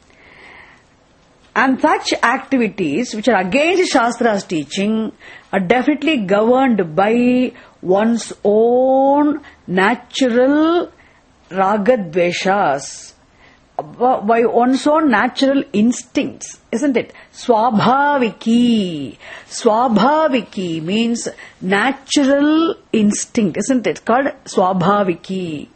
And such activities which are against Shastra's teaching are definitely governed by one's own natural ragadveshas, by one's own natural instincts, isn't it? Swabhaviki. Swabhaviki means natural instinct, isn't it? It's called Swabhaviki.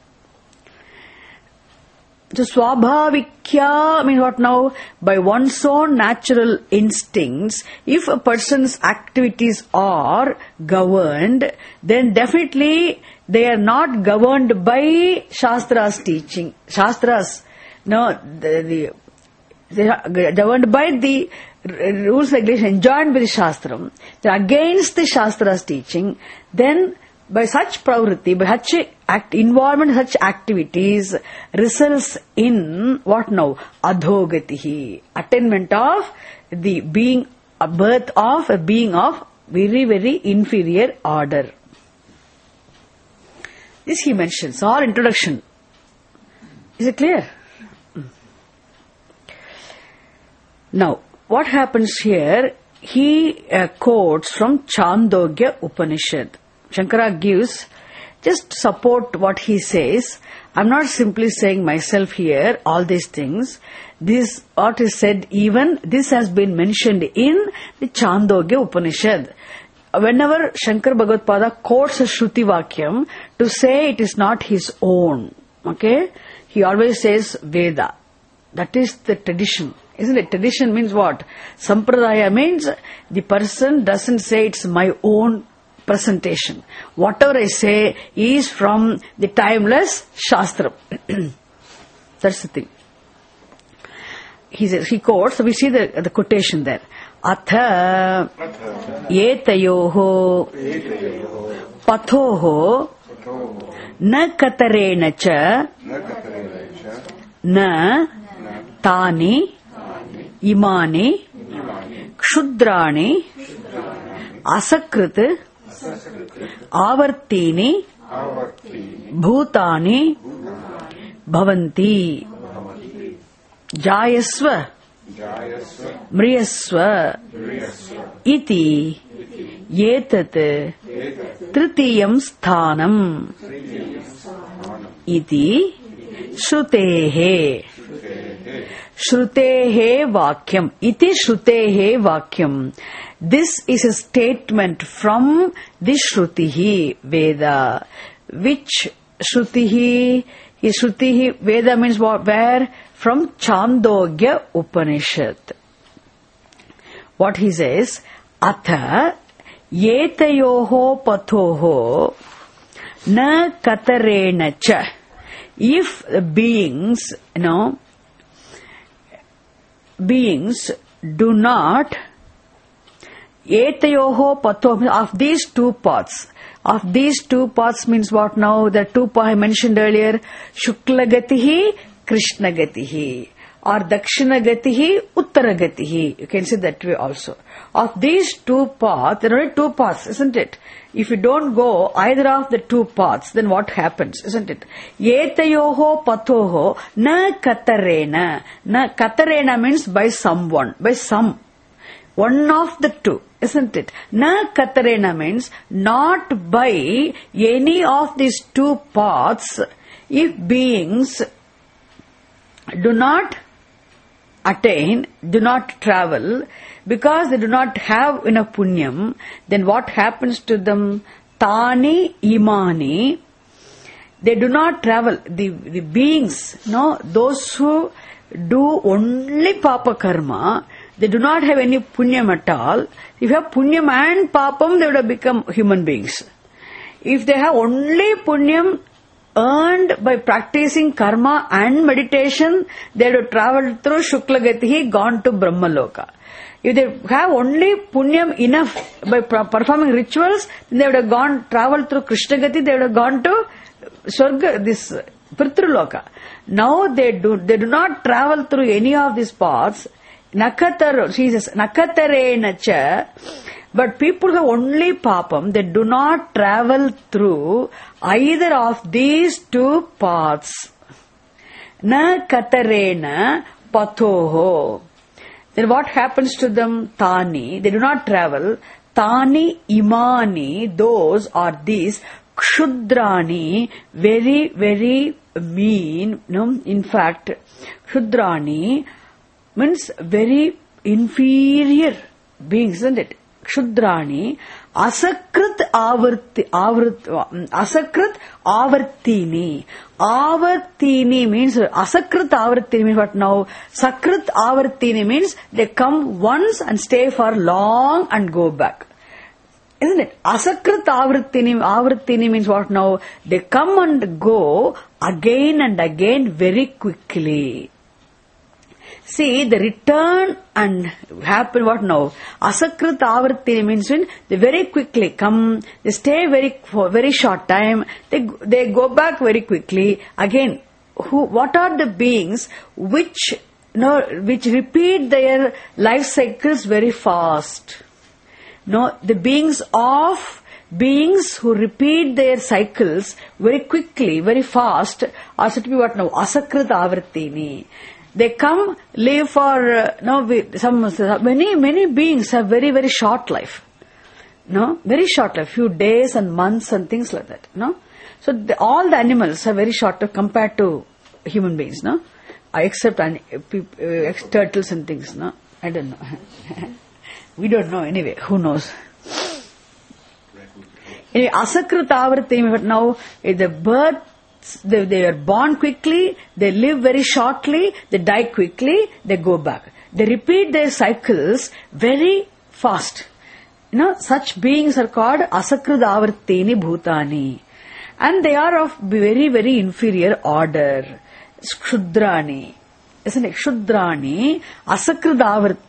So Swabhavikya means what now? By one's own natural instincts, if a person's activities are governed, then definitely they are not governed by Shastra's teaching. Shastra's, no, they are governed by the rules, regulations enjoined by the Shastram. They are against the Shastra's teaching. Then by such pravritti, by such involvement in such activities results in what now? Adhogatihi. Attainment of the being, a birth of a being of very, very inferior order. This he mentions, or introduction. Is it clear? Now, what happens here? He quotes from Chandogya Upanishad. Shankara gives, just support what he says. I'm not simply saying myself here, all these things. This, what is said, even this has been mentioned in the Chandogya Upanishad. Whenever Shankar Bhagavad-pada quotes a Shruti Vakyam, to say it is not his own, okay? He always says Veda. That is the tradition. Isn't it? Tradition means what? Sampradaya means the person doesn't say it's my own presentation. Whatever I say is from the timeless Shastra. That's the thing. He says, he quotes, so we see the quotation there. Atha etayoho pathoho na katarena cha na tani imani kshudrani asakrit avartini bhutani bhavanti jayasva Mriyasva iti etat tritiyam sthanam iti shrutehe. Shrutehe vakyam. Iti shrutehe vakyam. This is a statement from the Shrutihi Veda. Which Shrutihi? Shrutihi Veda means what? Where? From Chandogya Upanishad. What he says? Atha yetayoho pathoho na katarena cha. If beings, beings do not etayoho patho, of these two paths. Of these two paths means what now? The two paths I mentioned earlier. Shuklagatihi, Krishnagatihi. Or Dakshinagatihi, Uttaragatihi. You can say that way also. Of these two paths, there are only two paths, isn't it? If you don't go either of the two paths, then what happens, isn't it? Yetayoho pathoho na katarena. Na katarena means by someone, by some. One of the two, isn't it? Na katarena means not by any of these two paths. If beings do not attain, do not travel, because they do not have enough punyam, then what happens to them? Tani imani. They do not travel. The beings, those who do only papa karma, they do not have any punyam at all. If you have punyam and papam, they would have become human beings. If they have only punyam earned by practicing karma and meditation, they would have traveled through Shuklagatihi, gone to Brahmaloka. If they have only punyam enough by performing rituals, then they would have traveled through Krishnagati, they would have gone to Swarga, this Pitraloka. Now they do not travel through any of these paths. She says, Nakatarena cha. But people who have only papam, they do not travel through either of these two paths. Na katarena pathoho. Then what happens to them? Tani. They do not travel. Tani imani. Those are these kshudrani. Very, very mean. In fact, kshudrani means very inferior beings, isn't it? Kshudrani, asakrit avartini. Avartini means, asakrit avartini means what now? Sakrit avartini means they come once and stay for long and go back. Isn't it? Asakrit avartini means what now? They come and go again and again very quickly. See, the return and happen what now? Asakrit avartini means when they very quickly come, they stay for very short time, they go back very quickly. Again, what are the beings which repeat their life cycles very fast? The beings who repeat their cycles very quickly, very fast, are said to be what now? Asakrit avartini. They come, live for, many beings have very, very short life. Very short life, few days and months and things like that. So all the animals are very short life compared to human beings, except turtles and things, I don't know. We don't know anyway, who knows. Anyway, Asakrit avartini, but now the birth, they are born quickly, they live very shortly, they die quickly, they go back. They repeat their cycles very fast. Such beings are called asakrit avartini bhutani. And they are of very, very inferior order. Kshudrani. Isn't it? Kshudrani, asakrit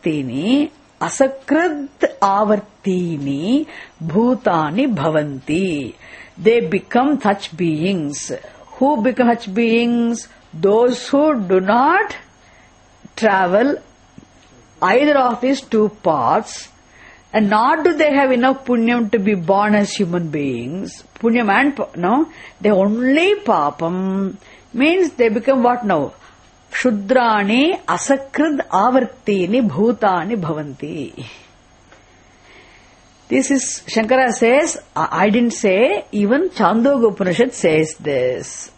avartini bhutani bhavanti. They become such beings. Who become such beings? Those who do not travel either of these two paths, and nor do they have enough punyam to be born as human beings. Punyam and they only papam means they become what now? Kshudrani asakrid avartini bhutani bhavanti. This is, Shankara says, I didn't say, even Chandogya Upanishad says this.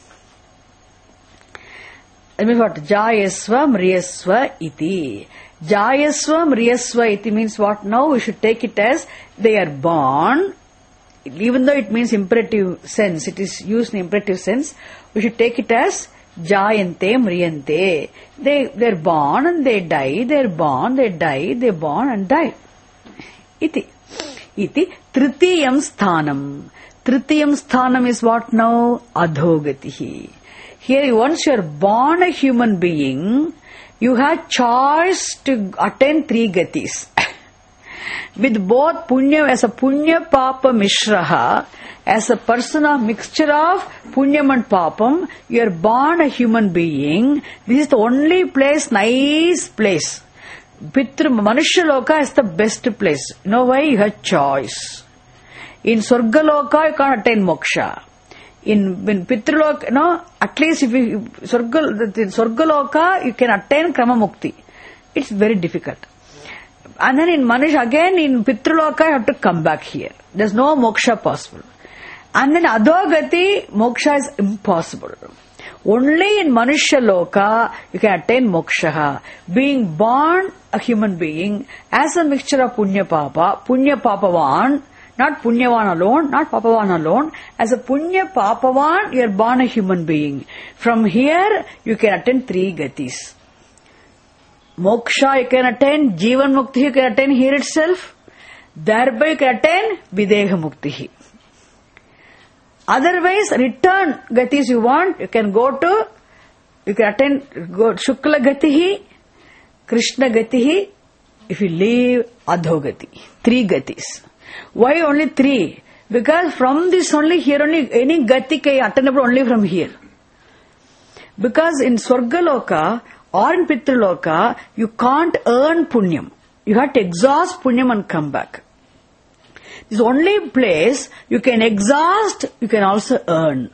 That means what? Jayasva mriyasva iti. Jayasva mriyasva iti means what now? We should take it as they are born. Even though it means imperative sense, it is used in imperative sense, we should take it as Jayante mriyante. They're born and they die, they're born, they die, they're born and die. Iti. Tritiyam sthanam. Tritiyam sthanam is what now? Adhogatihi. Here, once you are born a human being, you have choice to attain 3 gatis. With both punya, as a punya papa mishraha, as a person of mixture of punyam and papam, you are born a human being. This is the only place, nice place. Pitru Manushaloka is the best place. You know why? You have choice. In Swargaloka, you can't attain moksha. In Pitraloka, at least if you, in Swargaloka, you can attain Krama Mukti. It's very difficult. And then in Manish, again in Pitraloka, you have to come back here. There's no moksha possible. And then Adhogati, moksha is impossible. Only in Manusha Loka you can attain moksha. Being born a human being as a mixture of Punya Papavan, not Punyavan alone, not Papavan alone, as a Punya Papavan you are born a human being. From here you can attain 3 gatis. Moksha you can attain, Jivan Mukti you can attain here itself, thereby you can attain Videha Mukti. Otherwise, return gatis you want, you can attain Shukla Gatihi, Krishna Gatihi, if you leave Adhogati. 3 gatis. Why only 3? Because from this only, here only, any gati can attainable only from here. Because in Swargaloka or in Pitraloka, you can't earn punyam. You have to exhaust punyam and come back. This is the only place you can exhaust, you can also earn.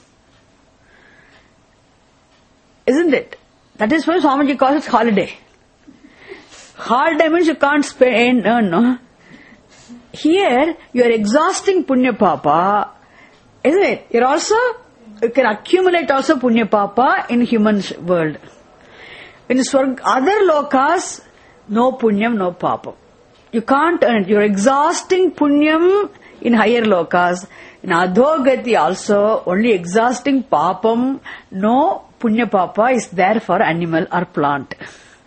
Isn't it? That is why Swamiji calls it holiday. Holiday means you can't spend, earn, no? Here, you are exhausting Punya Papa, isn't it? You can accumulate also Punya Papa in human world. In other lokas, no Punyam, no Papa. You can't earn it. You're exhausting Punyam in higher lokas. In Adhogati also, only exhausting Papam, no Punya Papa is there for animal or plant.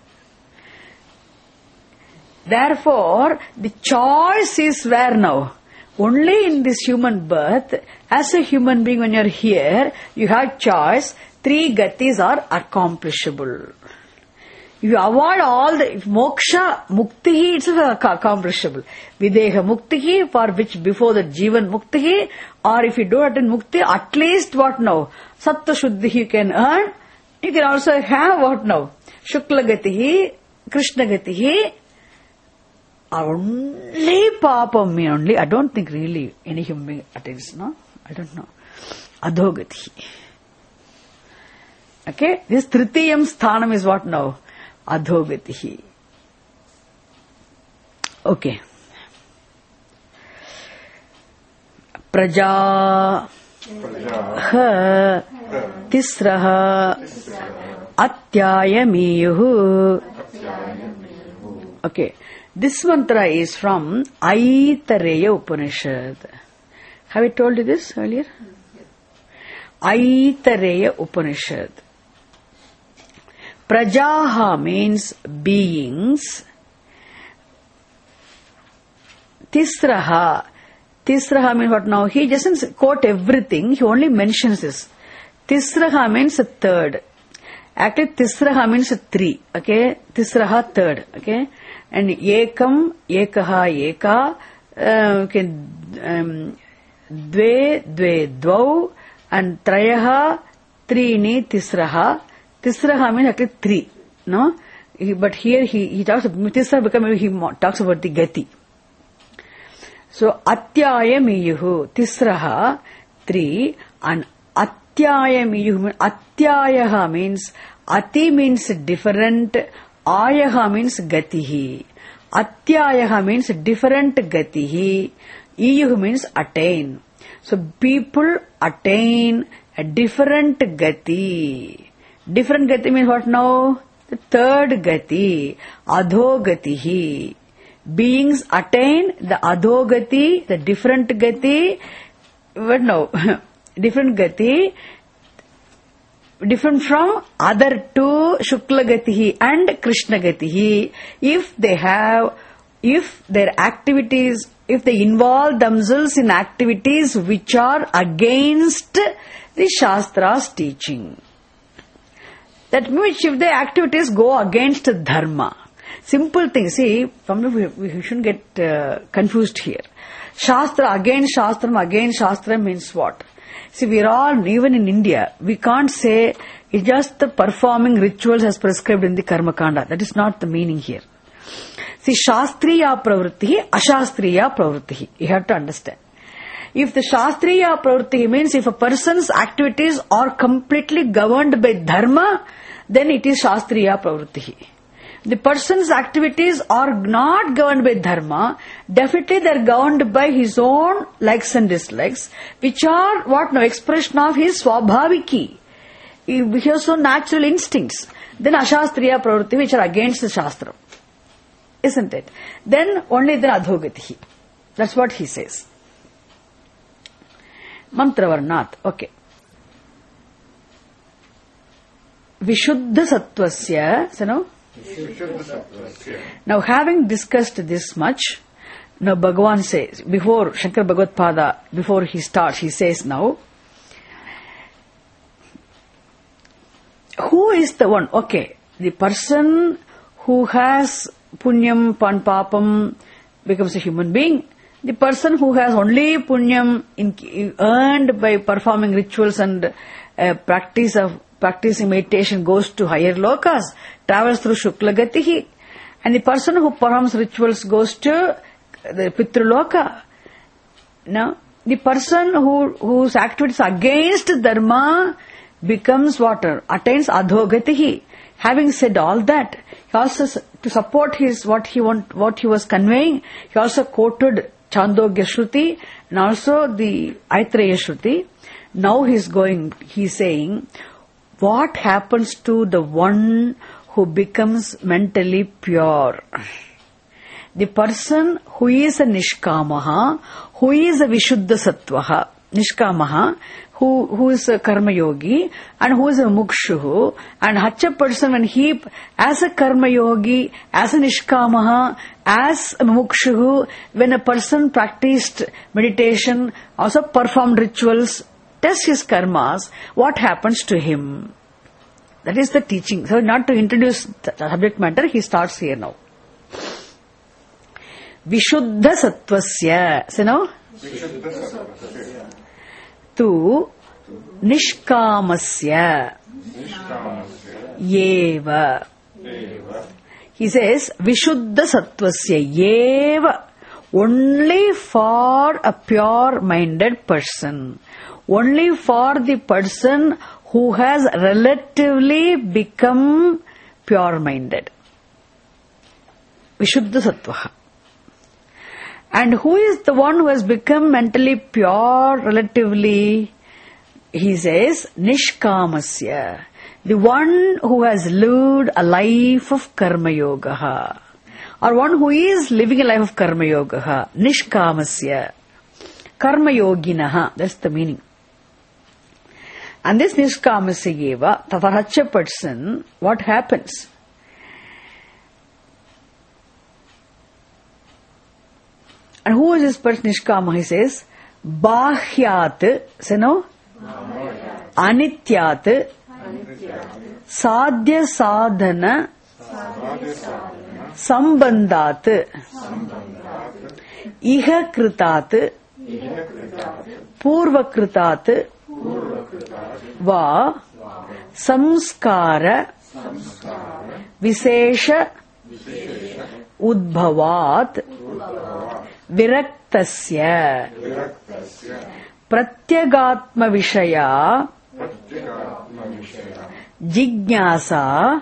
Therefore, the choice is where now? Only in this human birth, as a human being when you are here, you have choice, 3 gatis are accomplishable. If you avoid all the moksha, muktihi, it's accomplishable. Videha muktihi, for which before the jivan muktihi, or if you don't attain mukti, at least what now? Sattva shuddhi you can earn. You can also have what now? Shukla gatihi, Krishna gatihi, only papam me only. I don't think really any human being attains, no? I don't know. Adhogati. Okay? This Tritiyam sthanam is what now? Adhogati. Okay. Praja ha tisraha atyayamiyuhu. Okay. This mantra is from Aitareya Upanishad. Have I told you this earlier? Aitareya Upanishad. Prajaha means beings. Tisraha. Tisraha means what now? He doesn't quote everything. He only mentions this. Tisraha means a third. Actually, Tisraha means 3. Okay? Tisraha, third. Okay? And Ekam, Ekaha, Eka. Dve, Dve, Dvau. And Trayaha, Trini, Tisraha. Tisraha means actually 3. No? But here he talks about Tisraha because maybe he talks about the Gati. So, Atyayamiyuhu. Tisraha, 3. And Atyayamiyuhu means, Atyayaha means Ati means different. Ayaha means gatihi. Atyayaha means different gatihi. Iyuh means attain. So people attain a different gati. Different gati means what now? The third gati. Adhogatihi. Beings attain the adhogati, the different gati. What now? Different gati. Different from other two, Shukla Gatihi and Krishna Gatihi, if their activities, if they involve themselves in activities which are against the Shastra's teaching. That means if the activities go against Dharma. Simple thing, see, we shouldn't get confused here. Shastra against Shastra means what? See, we are all, even in India, we can't say it's just the performing rituals as prescribed in the Karma Kanda. That is not the meaning here. See, Shastriya Pravritti, Ashastriya Pravritti. You have to understand. If the Shastriya Pravritti means if a person's activities are completely governed by Dharma, then it is Shastriya Pravritti. The person's activities are not governed by Dharma, definitely they are governed by his own likes and dislikes, which are what now? Expression of his Swabhaviki. He has own natural instincts. Then Ashastriya Pravritti, which are against the Shastra. Isn't it? Then only then Adhogatihi. That's what he says. Mantravarnat. Okay. Vishuddha Sattvasya. So now? Now, having discussed this much, now Bhagavan says, before Shankar Bhagavad-pada, before he starts, he says now, who is the one? Okay, the person who has punyam, panpapam, becomes a human being. The person who has only punyam earned by performing rituals and practicing meditation goes to higher lokas, travels through Shukla Gatihi. And the person who performs rituals goes to the Pitruloka. Now, the person whose activities against Dharma becomes water, attains Adhogatihi. Having said all that, he also, to support what he was conveying, he also quoted Chandogya Shruti and also the Aitreya Shruti. Now he's saying, what happens to the one who becomes mentally pure? The person who is a Nishkamaha, who is a Vishuddha Sattvaha, Nishkamaha, who is a Karma Yogi, and who is a Mukshuhu, and such a person, when he, as a Karma Yogi, as a Nishkamaha, as a Mukshuhu, when a person practiced meditation, also performed rituals, does his karmas, what happens to him? That is the teaching. So not to introduce the subject matter, he starts here now. Vishuddha Sattvasya. So now? Tu Nishkamasya Yeva. He says, Vishuddha Sattvasya Yeva. Only for a pure-minded person. Only for the person who has relatively become pure-minded. Vishuddha Sattvaha. And who is the one who has become mentally pure relatively? He says, Nishkamasya. The one who has lived a life of Karma Yoga. Or one who is living a life of Karma Yoga. Nishkamasya. Karma Yoginaha. That's the meaning. And this Nishkamasya Eva, Tataracha person, what happens? And who is this person Nishkama? He says, Bahyat, say no? Anityat, Sadhya Sadhana, Sambandhat, Iha Kritat, Purva Kritat, Va Samskara Visesha Udbhavat Viraktasya Pratyagatma Vishaya Jignasa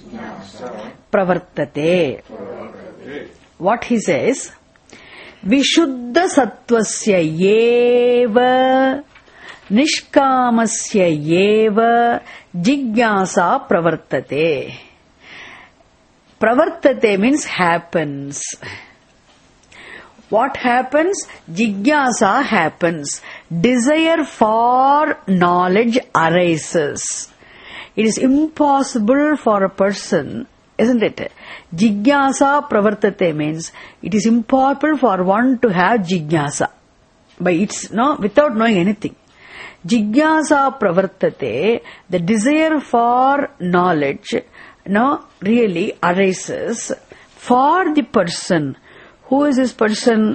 pravartate. What he says? Vishuddha sattvasya eva nishkamasya eva jignasa pravartate. Pravartate means happens. What happens? Jignasa happens. Desire for knowledge arises. It is impossible for a person, isn't it? Jignasa pravartate means it is impossible for one to have jignasa without knowing anything. Jignasa pravartate, the desire for knowledge, really arises for the person. Who is this person?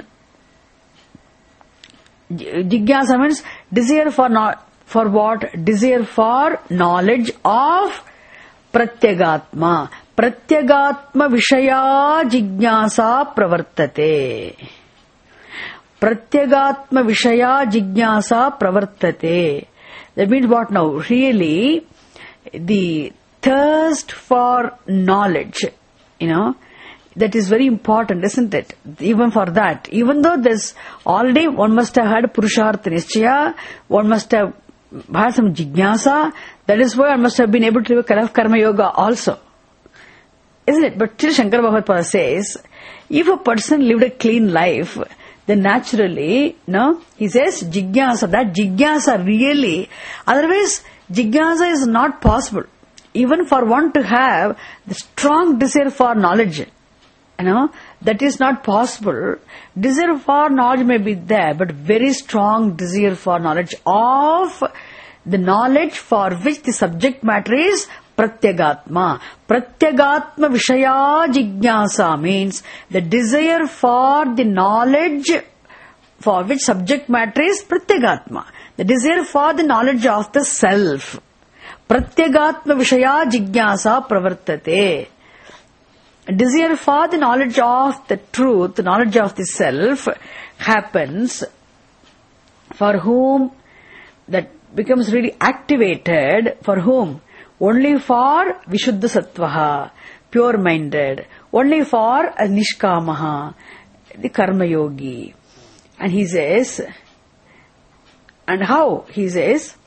Jignasa means desire for what? Desire for knowledge of Pratyagatma. Pratyagatma Vishaya Jignasa Pravartate. Pratyagatma Vishaya Jignasa Pravartate. That means what now? Really, the thirst for knowledge, that is very important, isn't it? Even for that. Even though there's already, one must have had Purushartha Nischaya, one must have had some Jignasa, that is why one must have been able to do Karma Yoga also. Isn't it? But still Shankara Bhagavad says, if a person lived a clean life, then naturally, he says Jignasa, that Jignasa really, otherwise Jignasa is not possible. Even for one to have the strong desire for knowledge, that is not possible. Desire for knowledge may be there, but very strong desire for knowledge of the knowledge for which the subject matter is Pratyagatma. Pratyagatma Vishaya Jignasa means the desire for the knowledge for which subject matter is Pratyagatma. The desire for the knowledge of the self. Pratyagatma Vishaya Jignasa Pravartate. Desire for the knowledge of the truth, the knowledge of the self happens, for whom that becomes really activated, for whom? Only for Vishuddha Sattvaha, pure-minded, only for Nishkamaha, the Karma Yogi. And he says, and how? He says,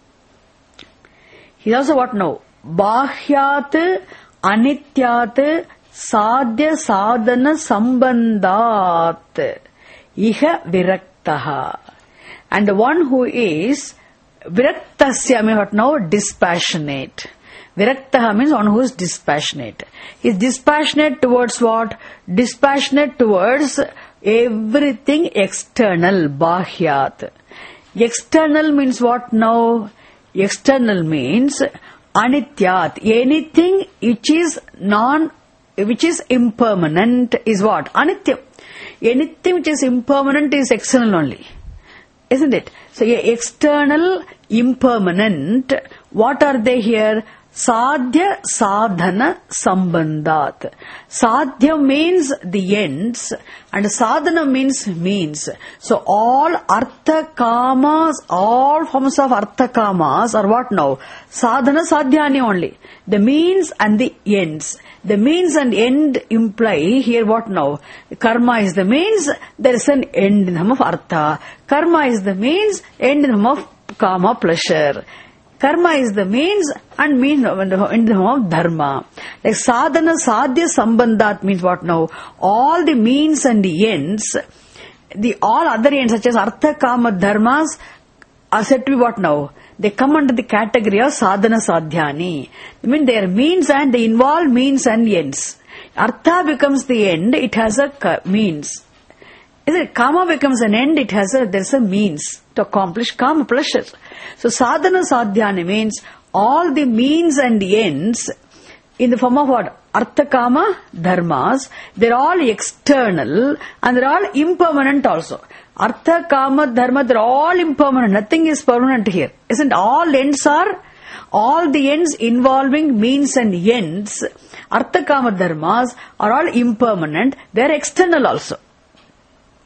he also what now? Bahyat Anityat Sadhya Sadhana Sambandhat Iha Viraktaha. And the one who is Viraktasya means what now? Dispassionate. Viraktaha means one who is dispassionate. He is dispassionate towards what? Dispassionate towards everything external, Bahyat. External means what now? External means Anityat. Anything which is impermanent is what? Anityam. Anything which is impermanent is external only. Isn't it? So, external, impermanent, what are they here? Sadhya Sadhana Sambandhat. Sadhya means the ends and sadhana means means. So all artha kamas, all forms of artha kamas are what now? Sadhana sadhyani only. The means and the ends. The means and end imply here what now? Karma is the means, there is an end in the form of artha. Karma is the means, end in the form of kama, pleasure. Karma is the means and mean in the form of dharma. Like sadhana, sadhya, sambandhat means what now? All the means and the ends, all other ends such as artha, kama, dharmas are said to be what now? They come under the category of sadhana sadhyani. I mean they are means and they involve means and ends. Artha becomes the end, it has a means. Is it? Kama becomes an end, there's a means to accomplish kama, pleasure. So sadhana sadhyani means all the means and the ends in the form of what? Artha kama dharmas, they're all external and they're all impermanent also. Artha kama dharma, they're all impermanent, nothing is permanent here. Isn't all the ends involving means and ends, Artha kama dharmas are all impermanent, they're external also.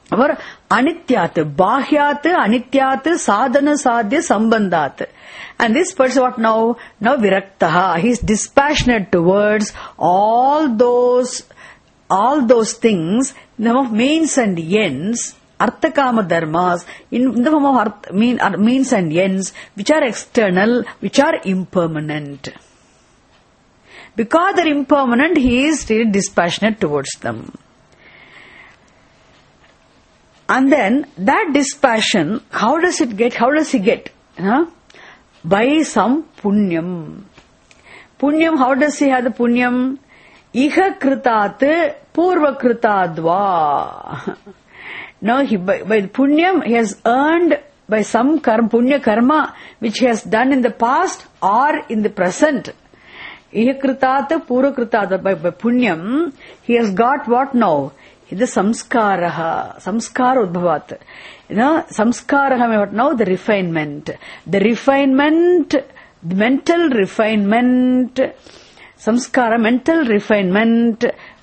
Or anityat, bahyat, anityat, sadhana sadhya sambandhat. And this person what now? Now viraktaha. He is dispassionate towards all those things, in the form of means and ends, arthakama dharmas, in the form of means and ends, which are external, which are impermanent. Because they are impermanent, he is really dispassionate towards them. And then that dispassion, how does he get? By some punyam. Punyam, how does he have the punyam? Iha kritat purva kritadva. Now, by punyam, he has earned by some punya karma, which he has done in the past or in the present. Iha kritat purva kritadva. By punyam, he has got what now? The samskaraha, samskara udbhavat. Samskaraha, what now? The refinement. The mental refinement, samskara, mental refinement,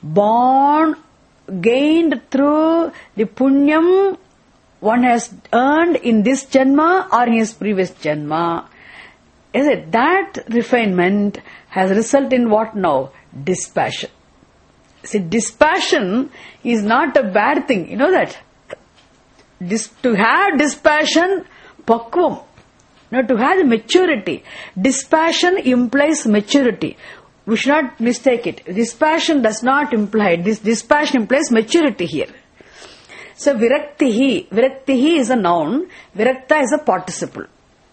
gained through the punyam one has earned in this janma or in his previous janma. Is it? That refinement has resulted in what now? Dispassion. See, dispassion is not a bad thing. You know that? To have dispassion, pakvam. To have the maturity. Dispassion implies maturity. We should not mistake it. Dispassion does not imply, dispassion implies maturity here. So, viraktihi. Viraktihi is a noun. Virakta is a participle.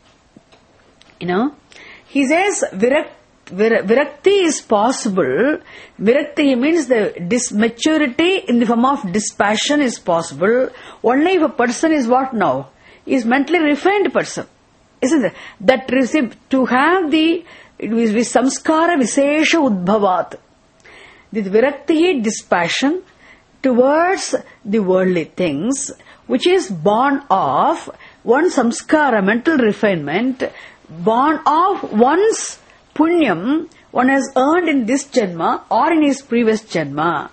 He says Virakti is possible. Virakti means the maturity in the form of dispassion is possible only if a person is what now? Is mentally refined person. Isn't it? That to have the samskara visesha udbhavat. The virakti dispassion towards the worldly things, which is born of one samskara, mental refinement, born of one's punyam one has earned in this janma or in his previous janma.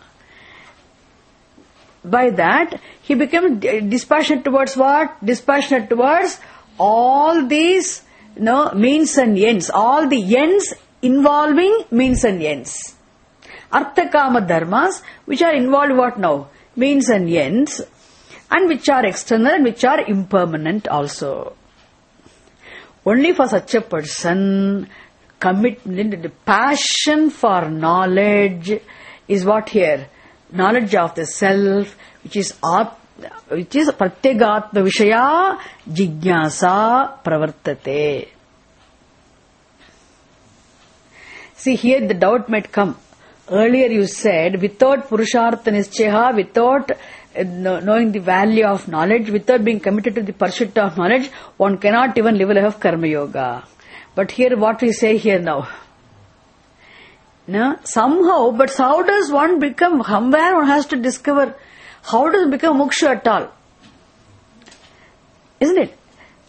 By that, he became dispassionate towards what? Dispassionate towards all these means and ends. All the ends involving means and ends. Arthakama dharmas, which are involved what now? Means and ends, and which are external and which are impermanent also. Only for such a person, commitment, the passion for knowledge is what here? Knowledge of the self, which is pratyagatma vishaya jigyasa pravartate. See, here the doubt might come. Earlier you said, without purushartha nischaya, without knowing the value of knowledge, without being committed to the pursuit of knowledge, one cannot even live a life of karma yoga. But here what we say here now? Somehow, but how does one become, somewhere one has to discover, how does one become moksha at all? Isn't it?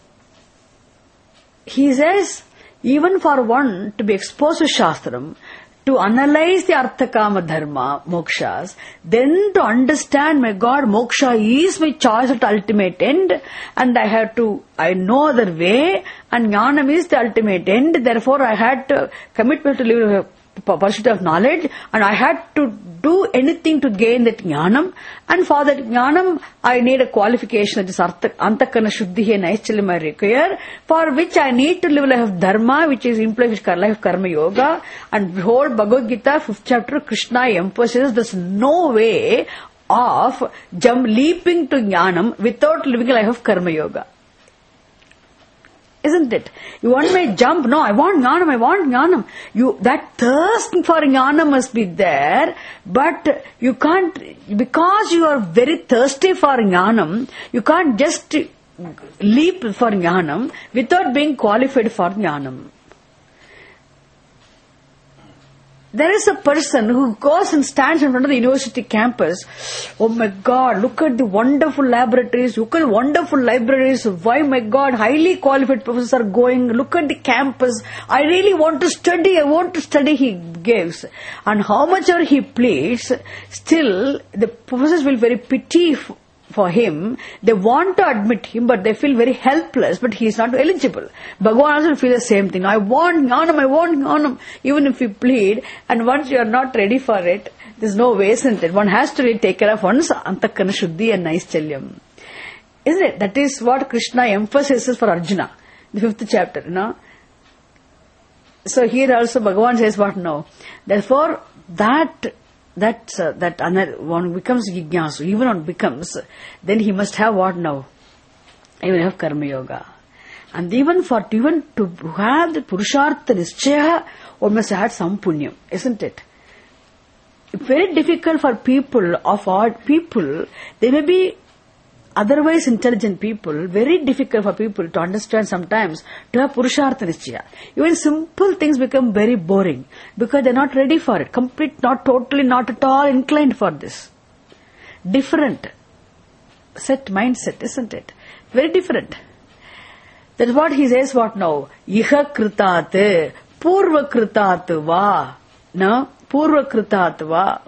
He says, even for one to be exposed to Shastram, to analyze the Arthakama Dharma, mokshas, then to understand, my God, moksha is my choice at ultimate end, and I know other way, and jnanam is the ultimate end, therefore I had to commit to live a pursuit of knowledge, and I had to do anything to gain that jnanam, and for that jnanam, I need a qualification, that is antakarana shuddhi and naichalyam I require, for which I need to live a life of dharma, which is implies life of karma yoga, and whole Bhagavad Gita, 5th chapter, Krishna emphasizes there's no way of leaping to jnanam without living a life of karma yoga. Isn't it? One may jump, no, I want jnanam. That thirst for jnanam must be there, but you can't, because you are very thirsty for jnanam, you can't just leap for jnanam without being qualified for jnanam. There is a person who goes and stands in front of the university campus. Oh my God, look at the wonderful laboratories, look at the wonderful libraries. Why, my God, highly qualified professors are going. Look at the campus. I really want to study, he gives. And how much ever he pleads, still the professors will very pity for him, they want to admit him, but they feel very helpless, but he is not eligible. Bhagavan also feel the same thing. I want Jnanam, even if you plead, and once you are not ready for it, there's no way, isn't it? One has to really take care of one's Antakarana Shuddhi and Naischalyam. Isn't it? That is what Krishna emphasizes for Arjuna, the 5th chapter, So here also Bhagavan says what now? Therefore, that one becomes Jignasu, even one becomes, then he must have what now? He will have Karma Yoga. And even to have the Purushartha Nischaya, one must have some punyam, isn't it? Very difficult for people, they may be otherwise intelligent people, very difficult for people to understand sometimes, to have Purushartha Nischaya. Even simple things become very boring, because they are not ready for it. Not totally, not at all inclined for this. Different mindset, isn't it? Very different. That's what he says, what now? Iha kritat, purva kritat va. No? Purva kritat va.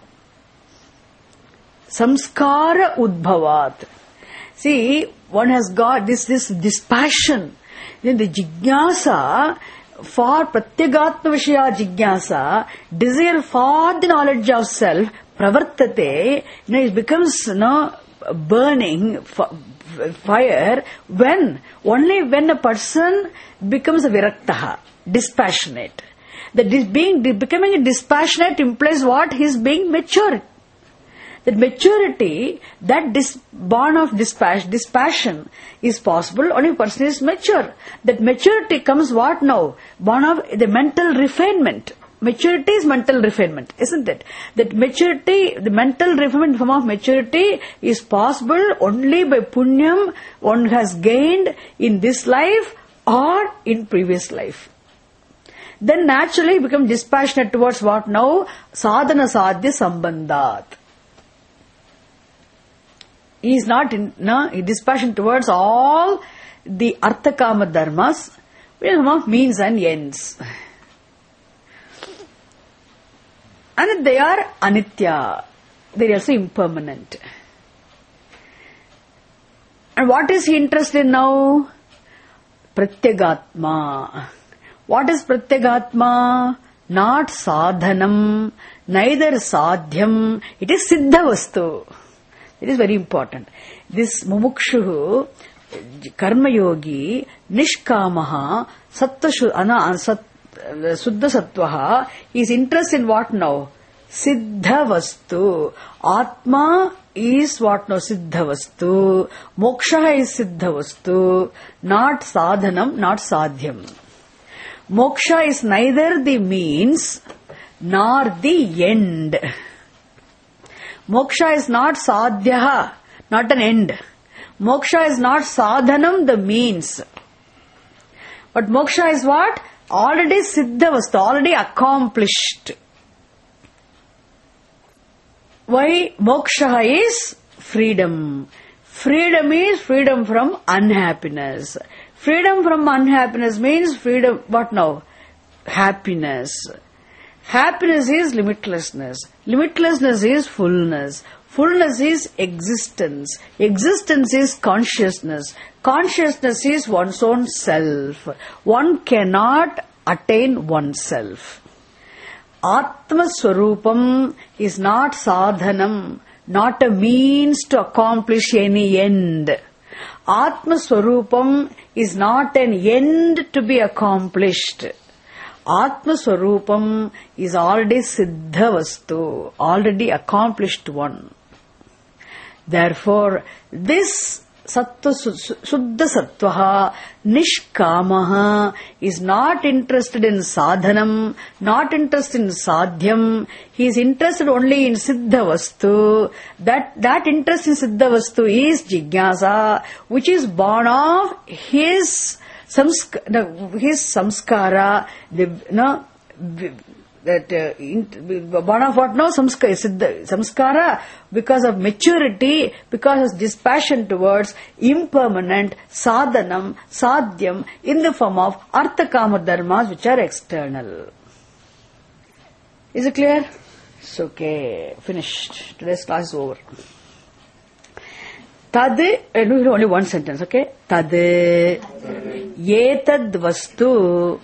Samskara udbhavat. See, one has got this passion. Then the jignasa, for pratyagatma vishaya jignasa, desire for the knowledge of self, pravartate, it becomes burning fire only when a person becomes a viraktaha, dispassionate. Becoming dispassionate implies what? He is being mature. That maturity, born of dispassion is possible only if a person is mature. That maturity comes what now? Born of the mental refinement. Maturity is mental refinement, isn't it? That maturity, the mental refinement form of maturity is possible only by punyam one has gained in this life or in previous life. Then naturally become dispassionate towards what now? Sadhana sadhya sambandhat. He is not dispassionate towards all the arthakama dharmas, means and ends. And they are anitya. They are also impermanent. And what is he interested in now? Pratyagatma. What is Pratyagatma? Not sadhanam, neither sadhyam. It is siddha vastu. It is very important. This mumukshu, karma yogi, nishkamaha, suddha sattvaha, he is interested in what now? Siddha vastu. Atma is what now? Siddha vastu. Moksha is siddha vastu. Not sadhanam, not sadhyam. Moksha is neither the means nor the end. Moksha is not sadhya, not an end. Moksha is not sadhanam, the means. But moksha is what? Already siddha vastu, already accomplished. Why? Moksha is freedom. Freedom is freedom from unhappiness. Freedom from unhappiness means freedom, what now? Happiness. Happiness is limitlessness. Limitlessness is fullness. Fullness is existence. Existence is consciousness. Consciousness is one's own self. One cannot attain oneself. Atma Swarupam is not sadhanam, not a means to accomplish any end. Atma Swarupam is not an end to be accomplished. Atma Swarupam is already siddha vastu, already accomplished one. Therefore, this Suddha Sattvaha Nishkamaha is not interested in sadhanam, not interested in sadhyam. He is interested only in Siddha Vastu. That interest in Siddha Vastu is Jignasa, which is born of his samskara, born of what? No, samskara, because of maturity, because of dispassion towards impermanent sadhanam, sadhyam, in the form of arthakama dharmas, which are external. Is it clear? It's okay. Finished. Today's class is over. Tad, only one sentence, okay? Tad, etad vastu,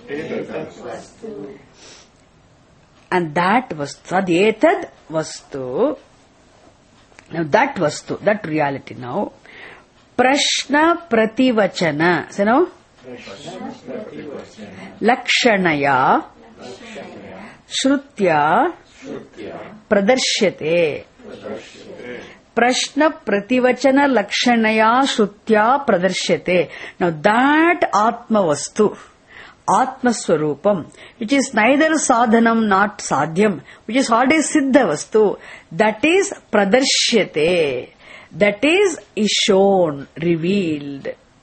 and that vastu, tad etad vastu, now that vastu, that reality now, prashna prativachana, say now, lakshanaya, shrutya, pradarsyate. Prashna prativachana lakshanaya shrutya pradarsyate. Now that Atma Vastu, Atma Swarupam, which is neither sadhanam not sadhyam, which is already siddha Vastu, that is pradarsyate. That is shown, revealed.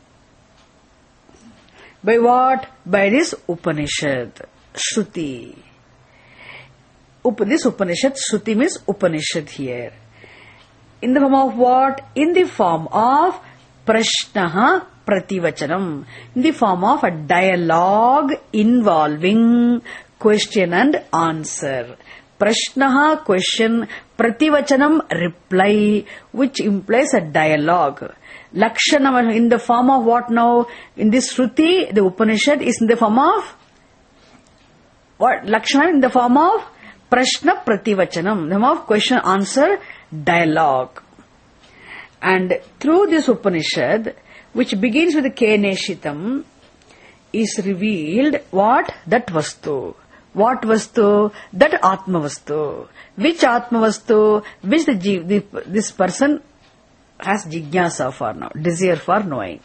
By what? By this Upanishad, Shruti. This Upanishad, Shruti means Upanishad here. In the form of what? In the form of Prashnaha Prativachanam. In the form of a dialogue involving question and answer. Prashnaha question, Prativachanam reply, which implies a dialogue. Lakshanam in the form of what now? In this Shruti, the Upanishad is in the form of what? Lakshana in the form of Prashna Prativachanam, the form of question answer dialogue. And through this Upanishad, which begins with Keneshitam, is revealed what? That Vastu. What Vastu? That Atma Vastu. Which Atma Vastu? Which this person has jignasa for now, desire for knowing.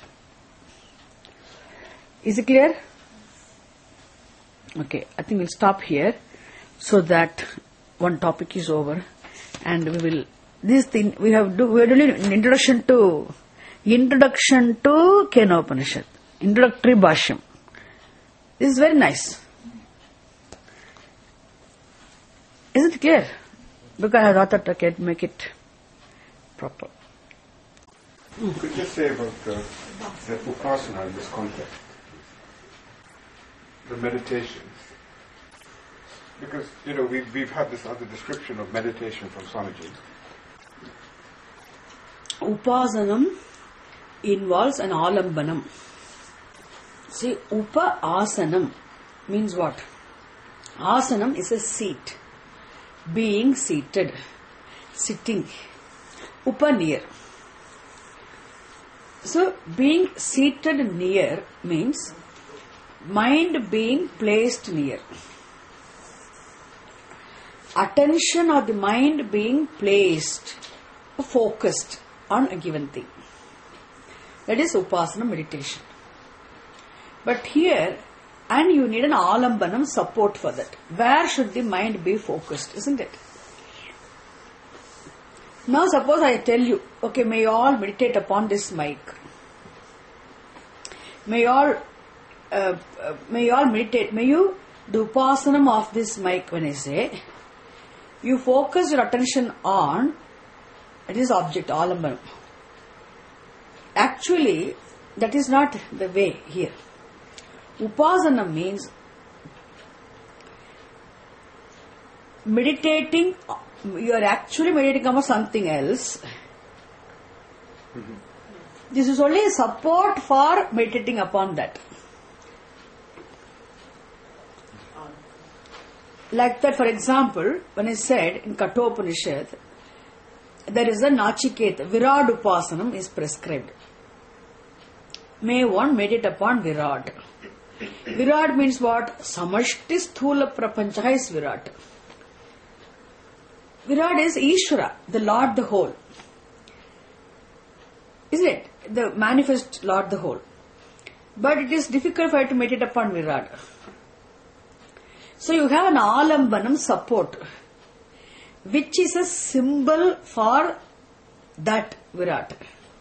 Is it clear? Okay, I think we'll stop here so that one topic is over, and we will. This thing we are doing an introduction to Kena Upanishad, introductory bhashyam. This is very nice. Isn't it clear? Because I thought that I can make it proper. Could you just say about the upasana in this context? The meditation. Because, we've had this other description of meditation from Swamiji. Upasanam involves an alambanam. See, upa-asanam means what? Asanam is a seat. Being seated. Sitting. Upa near. So, being seated near means mind being placed near. Attention of the mind being placed, focused on a given thing. That is Upasana meditation. But here, and you need an alambanam support for that. Where should the mind be focused, isn't it? Now suppose I tell you, okay, may you all meditate upon this mic. May you all meditate. May you do upasanam of this mic. When I say, you focus your attention on this object, alambanam. Actually, that is not the way here. Upasana means meditating. You are actually meditating on something else. This is only a support for meditating upon that. Like that, for example, when I said in Kathopanishad, there is a Nachiketa, Virad Upasanam is prescribed. May one meditate upon Virad. Virad means what? Samashti Sthula Prapancha is Virad. Virad is Ishvara, the Lord the whole. Isn't it? The manifest Lord the whole. But it is difficult for you to meditate upon Virad. So you have an alambanam support, which is a symbol for that Virat.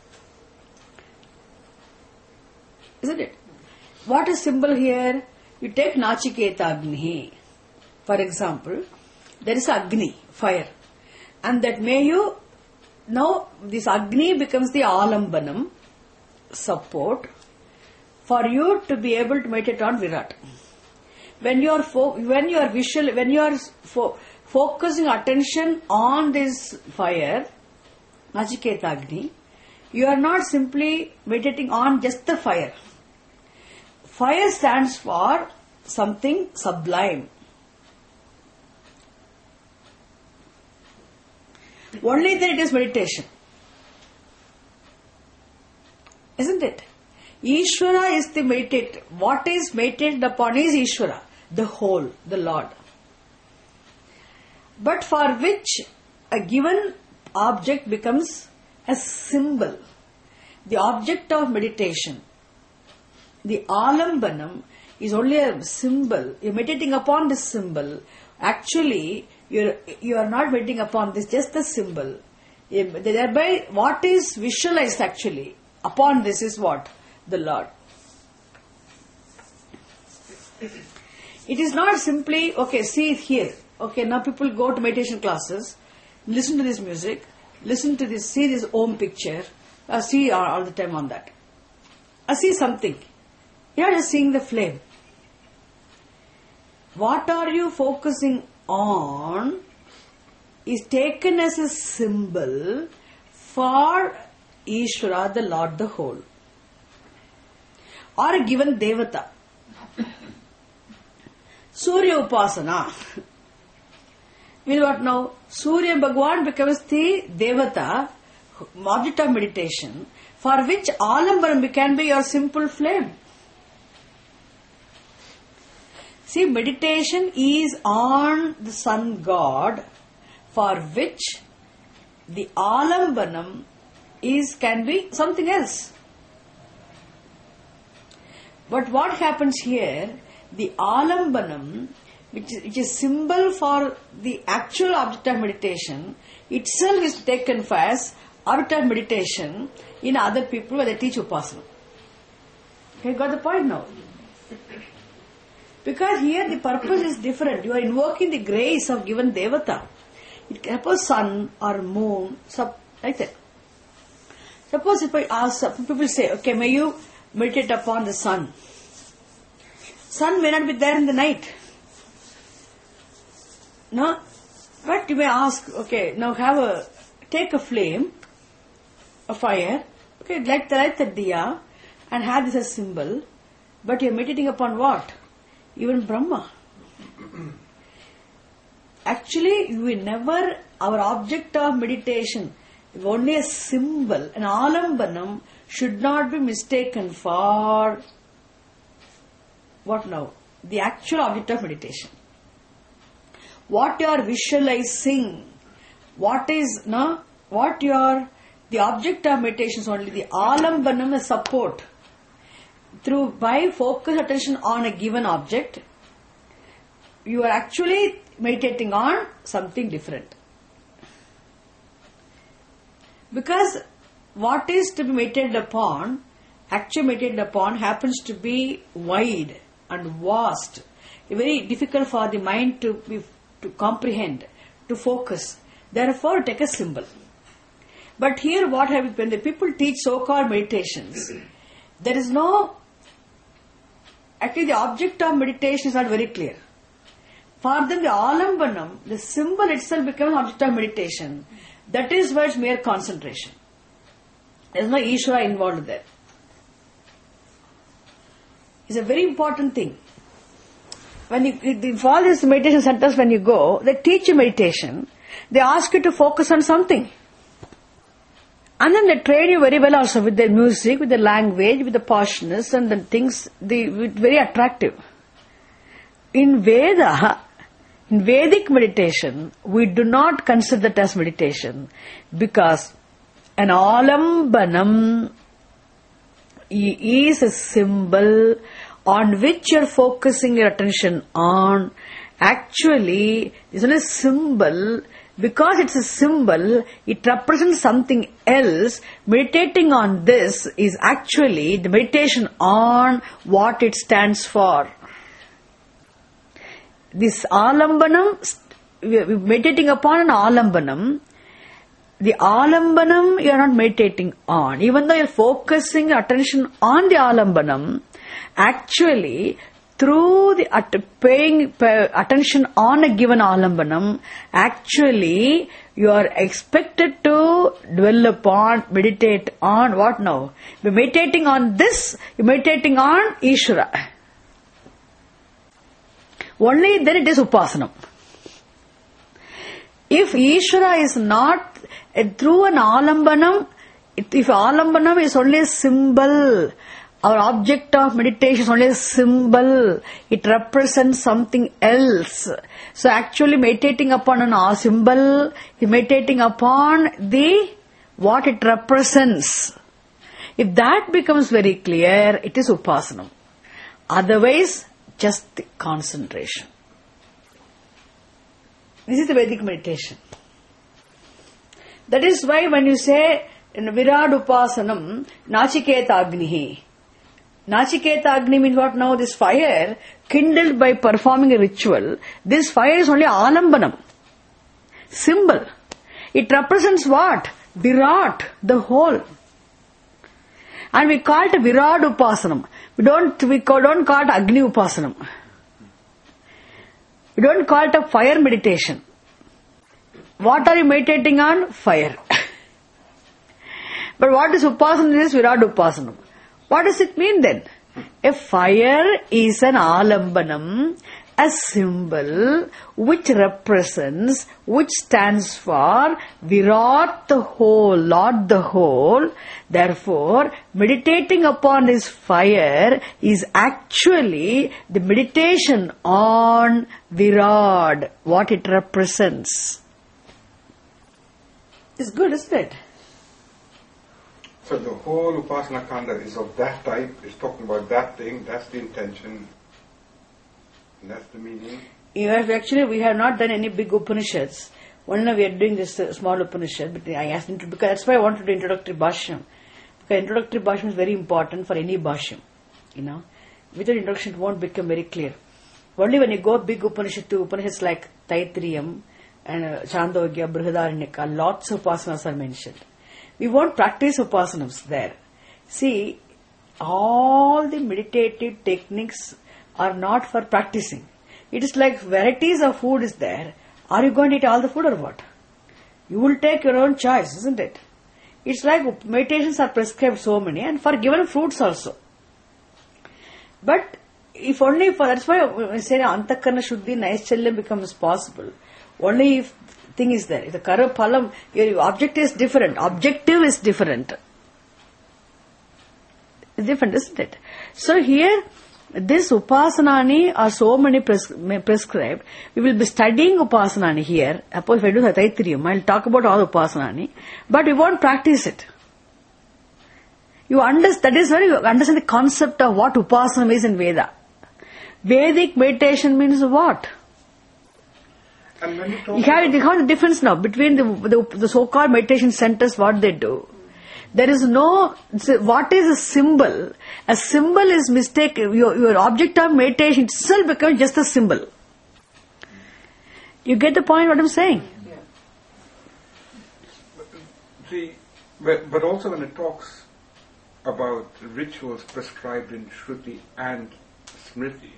Isn't it? What is symbol here? You take Nachiketa Agni. For example, there is Agni, fire. And that now this Agni becomes the alambanam support for you to be able to meditate on Virat. When you are focusing attention on this fire, Nachiketa Agni, you are not simply meditating on just the fire. Fire stands for something sublime. Only then it is meditation. Isn't it? Ishvara is the meditate. What is meditated upon is Ishvara, the whole, the Lord. But for which a given object becomes a symbol. The object of meditation, the alambanam, is only a symbol. You are meditating upon this symbol. Actually, you are not meditating upon this, just the symbol. Thereby, what is visualized actually upon this is what? The Lord. It is not simply, okay, see it here. Okay, now people go to meditation classes, listen to this music, listen to this, see this Om picture, see all the time on that. See something. You are just seeing the flame. What are you focusing on is taken as a symbol for Ishvara, the Lord, the whole. Or a given Devata. Surya Upasana. Will what now? Surya Bhagwan becomes the Devata, object of meditation, for which Alambaram can be your simple flame. See, meditation is on the sun god, for which the Alambanam can be something else. But what happens here, the Alambanam, which is symbol for the actual object of meditation, itself is taken as object of meditation in other people where they teach Upasana. Okay, got the point now? Because here the purpose is different. You are invoking the grace of given Devata. It can be sun or moon, like that. Suppose if I ask, people say, okay, may you meditate upon the sun. Sun may not be there in the night. No? But you may ask, okay, now take a flame, a fire, okay, light the diya and have this as symbol, but you are meditating upon what? Even Brahma. Actually, our object of meditation is only a symbol. An alambanam should not be mistaken for what now? The actual object of meditation. What you are visualizing, the object of meditation is only the alambanam, a support. By focus attention on a given object, you are actually meditating on something different. Because what is to be meditated upon, actually meditated upon, happens to be wide and vast, very difficult for the mind to comprehend, to focus. Therefore, take a symbol. But here, when the people teach so-called meditations, there is no. Actually, the object of meditation is not very clear. For them, the alambanam, the symbol itself becomes object of meditation. That is why it's mere concentration. There is no Ishvara involved there. It's a very important thing. When in all these meditation centers, when you go, they teach you meditation. They ask you to focus on something. And then they train you very well also with their music, with the language, with the poshness and the things, very attractive. In Vedic meditation, we do not consider that as meditation because an alambanam is a symbol on which you are focusing your attention on. Actually, it's not a symbol. Because it's a symbol, it represents something else. Meditating on this is actually the meditation on what it stands for. This alambanam, meditating upon an alambanam, the alambanam you are not meditating on. Even though you are focusing attention on the alambanam, actually through the paying attention on a given alambanam, actually you are expected to dwell upon, meditate on what now? You're meditating on this, you're meditating on Ishvara. Only then it is Upasanam. If Ishvara is not through an alambanam, if alambanam is only a symbol, our object of meditation is only a symbol, it represents something else. So actually meditating upon a symbol, meditating upon what it represents. If that becomes very clear, it is Upasanam. Otherwise, just concentration. This is the Vedic meditation. That is why when you say in Virad Upasanam, Nachiketa Agnihi. Nachiketa Agni means what now? This fire kindled by performing a ritual. This fire is only alambanam. Symbol. It represents what? Virat, the whole. And we call it Virad Upasanam. We don't call it Agni Upasanam. We don't call it a fire meditation. What are you meditating on? Fire. But what is Upasanam? This is Virad Upasanam. What does it mean then? A fire is an alambanam, a symbol which represents, which stands for Virat, the whole, Lord the whole. Therefore, meditating upon this fire is actually the meditation on Virat, what it represents. It's good, isn't it? So the whole Upasana Kanda is of that type, it's talking about that thing, that's the intention, and that's the meaning. Actually, we have not done any big Upanishads. Only we are doing this small Upanishad, but I asked him to, because that's why I wanted to do introductory Bhashyam. Because introductory Bhashyam is very important for any Bhashyam. Without introduction it won't become very clear. Only when you go big Upanishad to Upanishads like Taittiriya and Chandogya, Brihadaranyaka, lots of Upasanas are mentioned. We won't practice Upasanams there. See, all the meditative techniques are not for practicing. It is like varieties of food is there. Are you going to eat all the food or what? You will take your own choice, isn't it? It's like meditations are prescribed so many, and for given fruits also. But if only for, that's why we say Antakarna Shuddhi, Naischalya becomes possible. Only if thing is there. If the Kara Phalam, your objective is different. Objective is different. It's different, isn't it? So here, this Upasanani are so many prescribed. We will be studying Upasanani here. Suppose if I do Taittiriya, I will talk about all Upasanani, but we won't practice it. That is where you understand the concept of what Upasana is in Veda. Vedic meditation means what? And when you have the difference now between the so-called meditation centers, what they do. There is no, what is a symbol? A symbol is mistake. Your object of meditation itself becomes just a symbol. You get the point what I'm saying? Yeah. See, but also when it talks about rituals prescribed in Shruti and Smriti,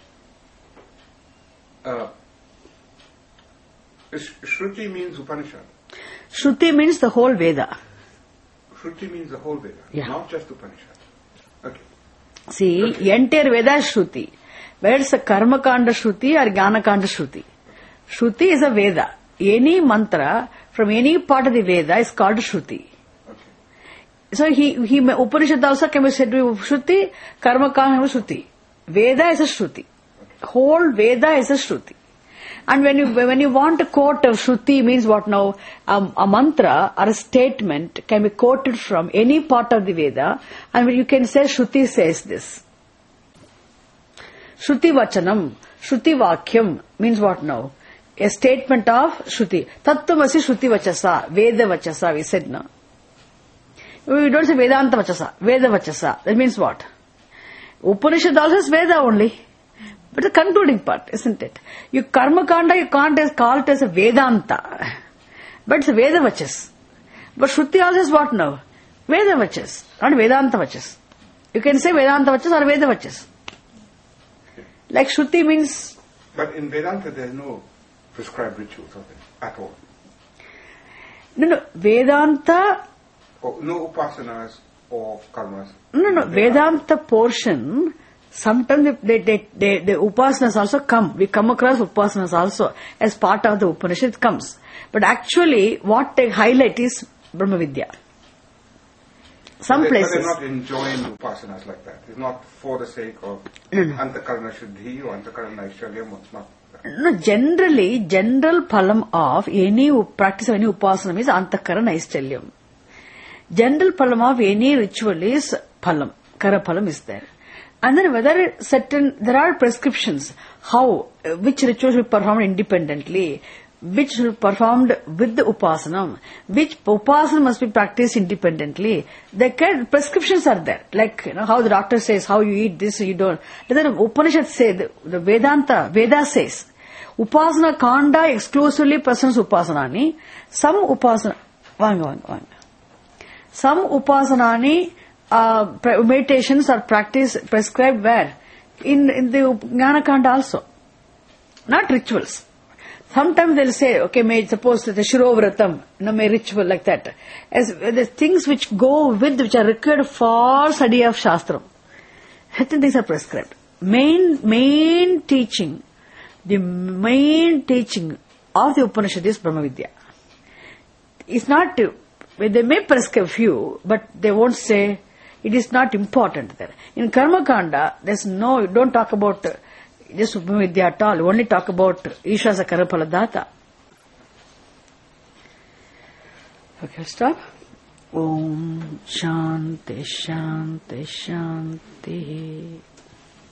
Shruti means Upanishad. Shruti means the whole Veda. Shruti means the whole Veda, not just Upanishad. Okay. See, entire Veda is Shruti. Whether it's a Karma Kanda Shruti or Jnana Kanda Shruti. Shruti is a Veda. Any mantra from any part of the Veda is called Shruti. Okay. So Upanishad also can be said to be Shruti, Karma Kanda Shruti. Veda is a Shruti. Okay. Whole Veda is a Shruti. And when you want to quote a Shruti means what now? A mantra or a statement can be quoted from any part of the Veda, and you can say Shruti says this. Shruti Vachanam, Shruti Vakyam means what now? A statement of Shruti. Tattvamasi Shruti Vachasa, Veda Vachasa, we said now. We don't say Vedanta Vachasa, Veda Vachasa. That means what? Upanishad also is Veda only. But the concluding part, isn't it? You Karma Kanda, you can't call it as a Vedanta. But it's a Veda Vachas. But Shruti also is what now? Veda Vachas, not Vedanta Vachas. You can say Vedanta Vachas or Veda Vachas. Like Shruti means... But in Vedanta there is no prescribed rituals of it at all. No, Vedanta... Oh, no upasanas or karmas. No, Vedanta portion, sometimes the upasanas also come. We come across upasanas also as part of the Upanishad, it comes. But actually, what they highlight is Brahma Vidya. Some places. But they're not enjoying upasanas like that. It's not for the sake of Antakarana Shuddhi or Antakarana Aishwaryam. It's not. No, generally, general phalam of any practice of any upasana is Antakarana Aishwaryam. General phalam of any ritual is phalam. Kara phalam is there. And then whether there are prescriptions, how, which rituals should be performed independently, which should be performed with the upasana, which upasana must be practiced independently. The prescriptions are there. Like, how the doctor says, how you eat this, you don't. The Upanishad says, the Veda says, upasana kanda exclusively persons upasanani, some upasana, some upasanani, meditations are practiced, prescribed where? In the Jnana Kanda also. Not rituals. Sometimes they'll say, okay, suppose the Shirovratam, may ritual like that. As the things which go with, which are required for study of Shastram. Certain things are prescribed. Main teaching of the Upanishad is Brahma Vidya. It's not, they may prescribe few, but they won't say, it is not important there. In Karma Kanda, you don't talk about just Brahma Vidya at all. You only talk about Ishasa Karapala Data. Okay, stop. Om Shanti Shanti Shanti.